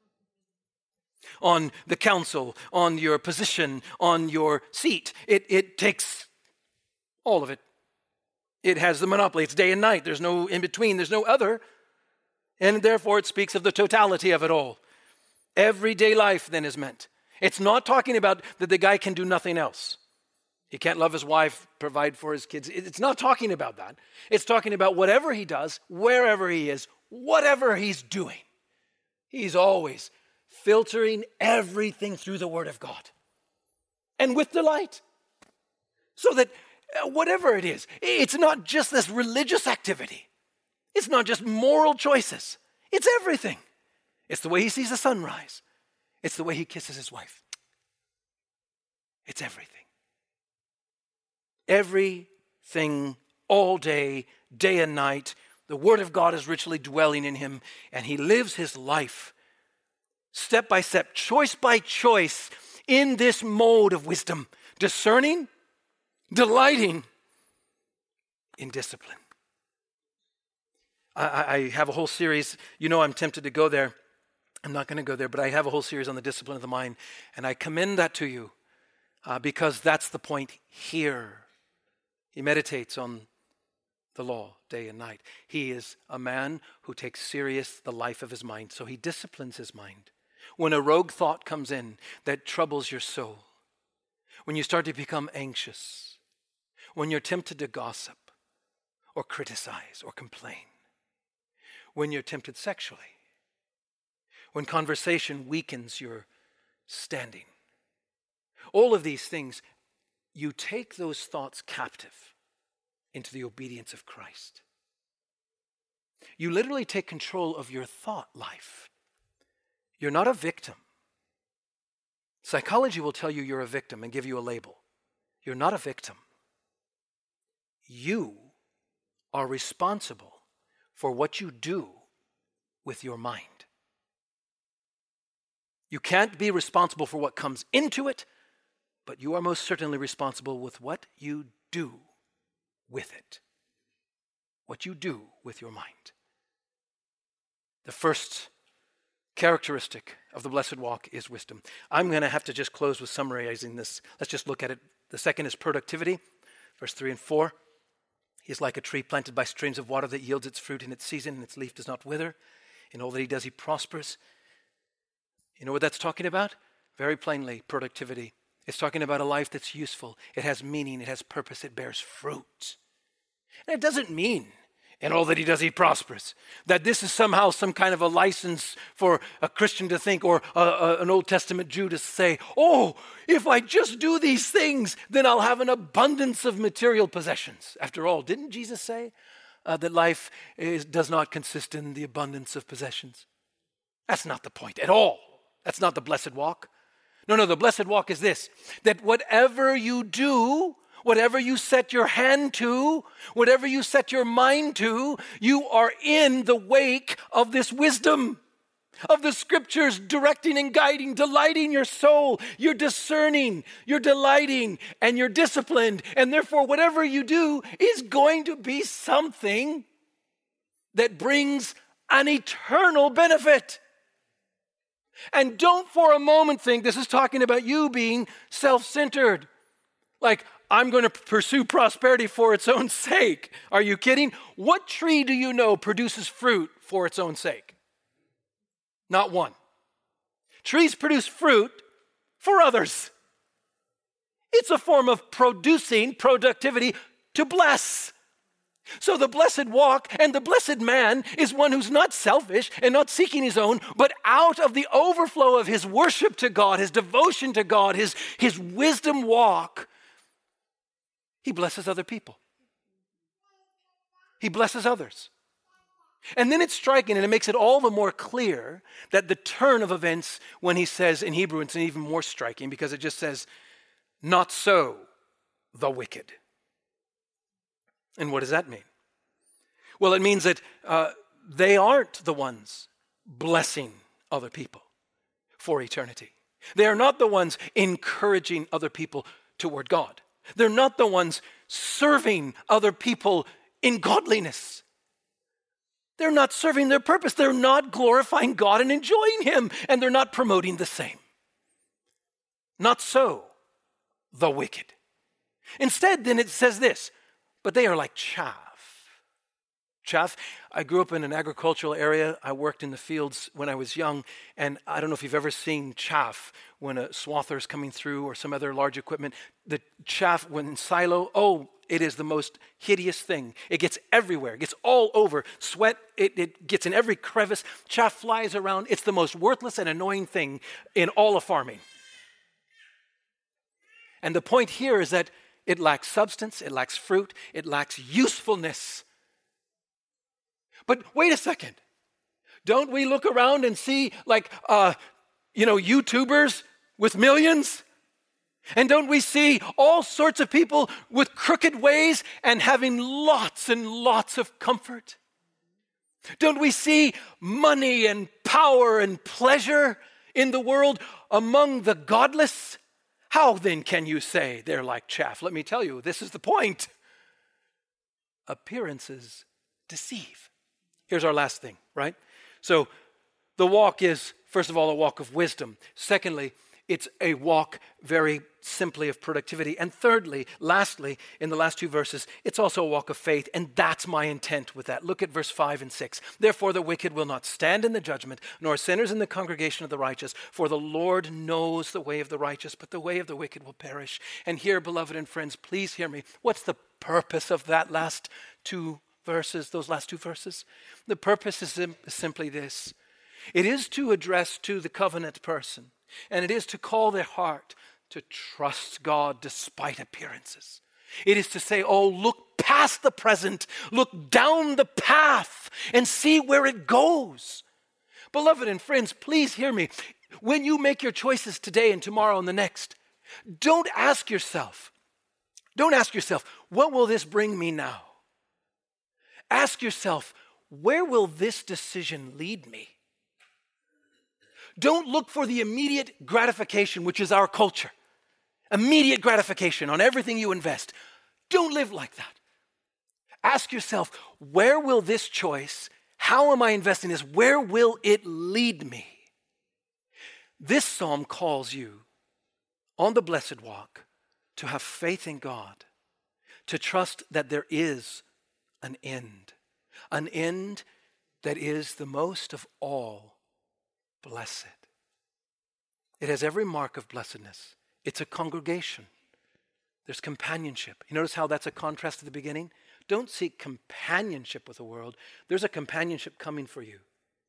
on the counsel, on your position, on your seat. It, it takes all of it. It has the monopoly. It's day and night. There's no in between. There's no other. And therefore, it speaks of the totality of it all. Everyday life then is meant. It's not talking about that the guy can do nothing else. He can't love his wife, provide for his kids. It's not talking about that. It's talking about whatever he does, wherever he is, whatever he's doing. He's always filtering everything through the Word of God. And with delight. So that whatever it is, it's not just this religious activity. It's not just moral choices. It's everything. It's the way he sees the sunrise. It's the way he kisses his wife. It's everything. Every thing all day, day and night. The Word of God is richly dwelling in him, and he lives his life step by step, choice by choice, in this mode of wisdom, discerning, delighting in discipline. I, I have a whole series. You know I'm tempted to go there. I'm not going to go there, but I have a whole series on the discipline of the mind, and I commend that to you uh, because that's the point here. He meditates on the law day and night. He is a man who takes serious the life of his mind, so he disciplines his mind. When a rogue thought comes in that troubles your soul, when you start to become anxious, when you're tempted to gossip or criticize or complain, when you're tempted sexually, when conversation weakens your standing, all of these things, you take those thoughts captive into the obedience of Christ. You literally take control of your thought life. You're not a victim. Psychology will tell you you're a victim and give you a label. You're not a victim. You are responsible for what you do with your mind. You can't be responsible for what comes into it, but you are most certainly responsible with what you do with it. What you do with your mind. The first characteristic of the blessed walk is wisdom. I'm going to have to just close with summarizing this. Let's just look at it. The second is productivity. Verse three and four. He is like a tree planted by streams of water that yields its fruit in its season, and its leaf does not wither. In all that he does, he prospers. You know what that's talking about? Very plainly, productivity. It's talking about a life that's useful. It has meaning. It has purpose. It bears fruit. And it doesn't mean in all that he does, he prospers. That this is somehow some kind of a license for a Christian to think, or a, a, an Old Testament Jew to say, oh, if I just do these things, then I'll have an abundance of material possessions. After all, didn't Jesus say uh, that life is, does not consist in the abundance of possessions? That's not the point at all. That's not the blessed walk. No, no, the blessed walk is this, that whatever you do, whatever you set your hand to, whatever you set your mind to, you are in the wake of this wisdom, of the scriptures directing and guiding, delighting your soul. You're discerning, you're delighting, and you're disciplined. And therefore, whatever you do is going to be something that brings an eternal benefit. And don't for a moment think this is talking about you being self-centered. Like, I'm going to pursue prosperity for its own sake. Are you kidding? What tree do you know produces fruit for its own sake? Not one. Trees produce fruit for others. It's a form of producing productivity to bless. So the blessed walk and the blessed man is one who's not selfish and not seeking his own, but out of the overflow of his worship to God, his devotion to God, his, his wisdom walk, he blesses other people. He blesses others. And then it's striking, and it makes it all the more clear that the turn of events, when he says in Hebrew, it's even more striking because it just says, not so the wicked. And what does that mean? Well, it means that uh, they aren't the ones blessing other people for eternity. They are not the ones encouraging other people toward God. They're not the ones serving other people in godliness. They're not serving their purpose. They're not glorifying God and enjoying Him, and they're not promoting the same. Not so the wicked. Instead, then it says this, but they are like chaff. Chaff. I grew up in an agricultural area. I worked in the fields when I was young, and I don't know if you've ever seen chaff when a swather is coming through or some other large equipment. The chaff when in silo, oh, it is the most hideous thing. It gets everywhere. It gets all over. Sweat, it, it gets in every crevice. Chaff flies around. It's the most worthless and annoying thing in all of farming. And the point here is that it lacks substance, it lacks fruit, it lacks usefulness. But wait a second. Don't we look around and see like, uh, you know, YouTubers with millions? And don't we see all sorts of people with crooked ways and having lots and lots of comfort? Don't we see money and power and pleasure in the world among the godless? How then can you say they're like chaff? Let me tell you, this is the point. Appearances deceive. Here's our last thing, right? So the walk is, first of all, a walk of wisdom. Secondly, it's a walk very simply of productivity. And thirdly, lastly, in the last two verses, it's also a walk of faith. And that's my intent with that. Look at verse five and six. Therefore the wicked will not stand in the judgment, nor sinners in the congregation of the righteous. For the Lord knows the way of the righteous, but the way of the wicked will perish. And here, beloved and friends, please hear me. What's the purpose of that last two verses, those last two verses? The purpose is sim- simply this. It is to address to the covenant person, and it is to call their heart to trust God despite appearances. It is to say, oh, look past the present, look down the path and see where it goes. Beloved and friends, please hear me. When you make your choices today and tomorrow and the next, don't ask yourself, don't ask yourself, what will this bring me now? Ask yourself, where will this decision lead me? Don't look for the immediate gratification, which is our culture. Immediate gratification on everything you invest. Don't live like that. Ask yourself, where will this choice, how am I investing this, where will it lead me? This psalm calls you on the blessed walk to have faith in God, to trust that there is an end, an end that is the most of all blessed. It has every mark of blessedness. It's a congregation. There's companionship. You notice how that's a contrast to the beginning? Don't seek companionship with the world. There's a companionship coming for you.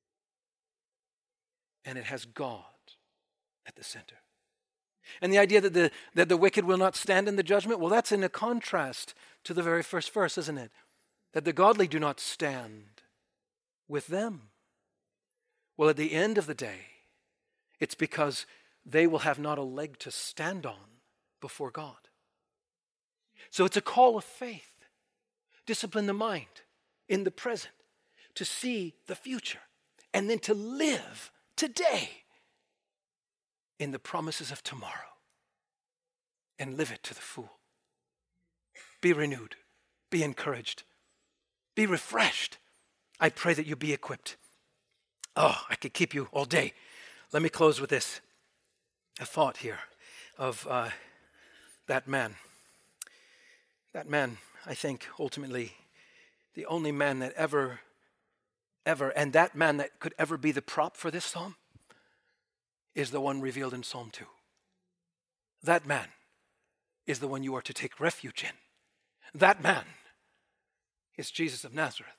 And it has God at the center. And the idea that the, that the wicked will not stand in the judgment, well, that's in a contrast to the very first verse, isn't it? That the godly do not stand with them. Well, at the end of the day, it's because they will have not a leg to stand on before God. So it's a call of faith. Discipline the mind in the present to see the future and then to live today in the promises of tomorrow and live it to the full. Be renewed, be encouraged, be refreshed. I pray that you be equipped. Oh, I could keep you all day. Let me close with this. A thought here of uh, that man. That man, I think, ultimately, the only man that ever, ever, and that man that could ever be the prop for this psalm is the one revealed in Psalm two. That man is the one you are to take refuge in. That man is Jesus of Nazareth,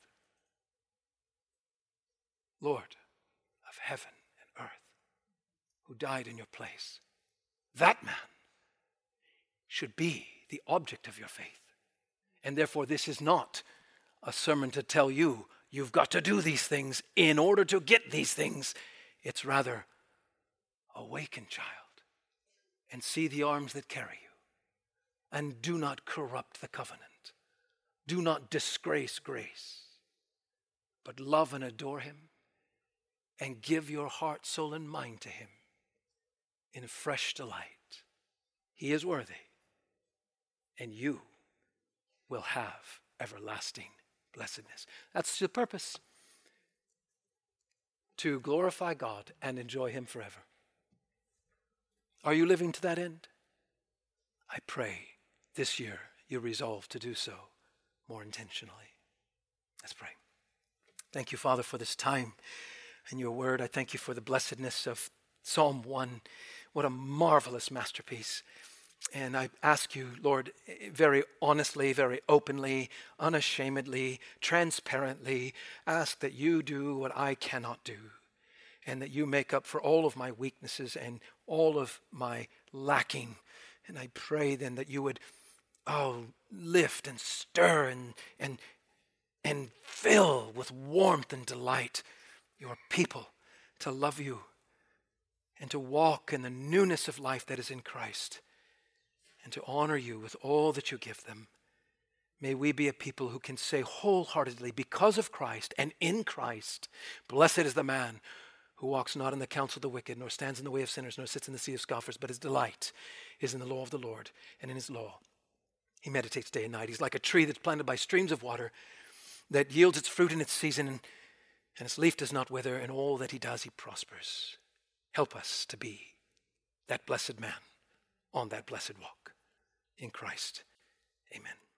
Lord of heaven and earth, who died in your place. That man should be the object of your faith. And therefore, this is not a sermon to tell you you've got to do these things in order to get these things. It's rather, awaken, child, and see the arms that carry you. And do not corrupt the covenant. Do not disgrace grace, but love and adore him and give your heart, soul, and mind to him in fresh delight. He is worthy, and you will have everlasting blessedness. That's the purpose, to glorify God and enjoy him forever. Are you living to that end? I pray this year you resolve to do so more intentionally. Let's pray. Thank you, Father, for this time and your word. I thank you for the blessedness of Psalm one. What a marvelous masterpiece. And I ask you, Lord, very honestly, very openly, unashamedly, transparently, ask that you do what I cannot do, and that you make up for all of my weaknesses and all of my lacking. And I pray then that you would, oh, lift and stir and and and fill with warmth and delight your people to love you and to walk in the newness of life that is in Christ. and to honor you with all that you give them. May we be a people who can say wholeheartedly, because of Christ and in Christ, blessed is the man who walks not in the counsel of the wicked, nor stands in the way of sinners, nor sits in the seat of scoffers, but his delight is in the law of the Lord, and in his law he meditates day and night. He's like a tree that's planted by streams of water that yields its fruit in its season, and, and its leaf does not wither, and all that he does, he prospers. Help us to be that blessed man on that blessed walk. In Christ, amen.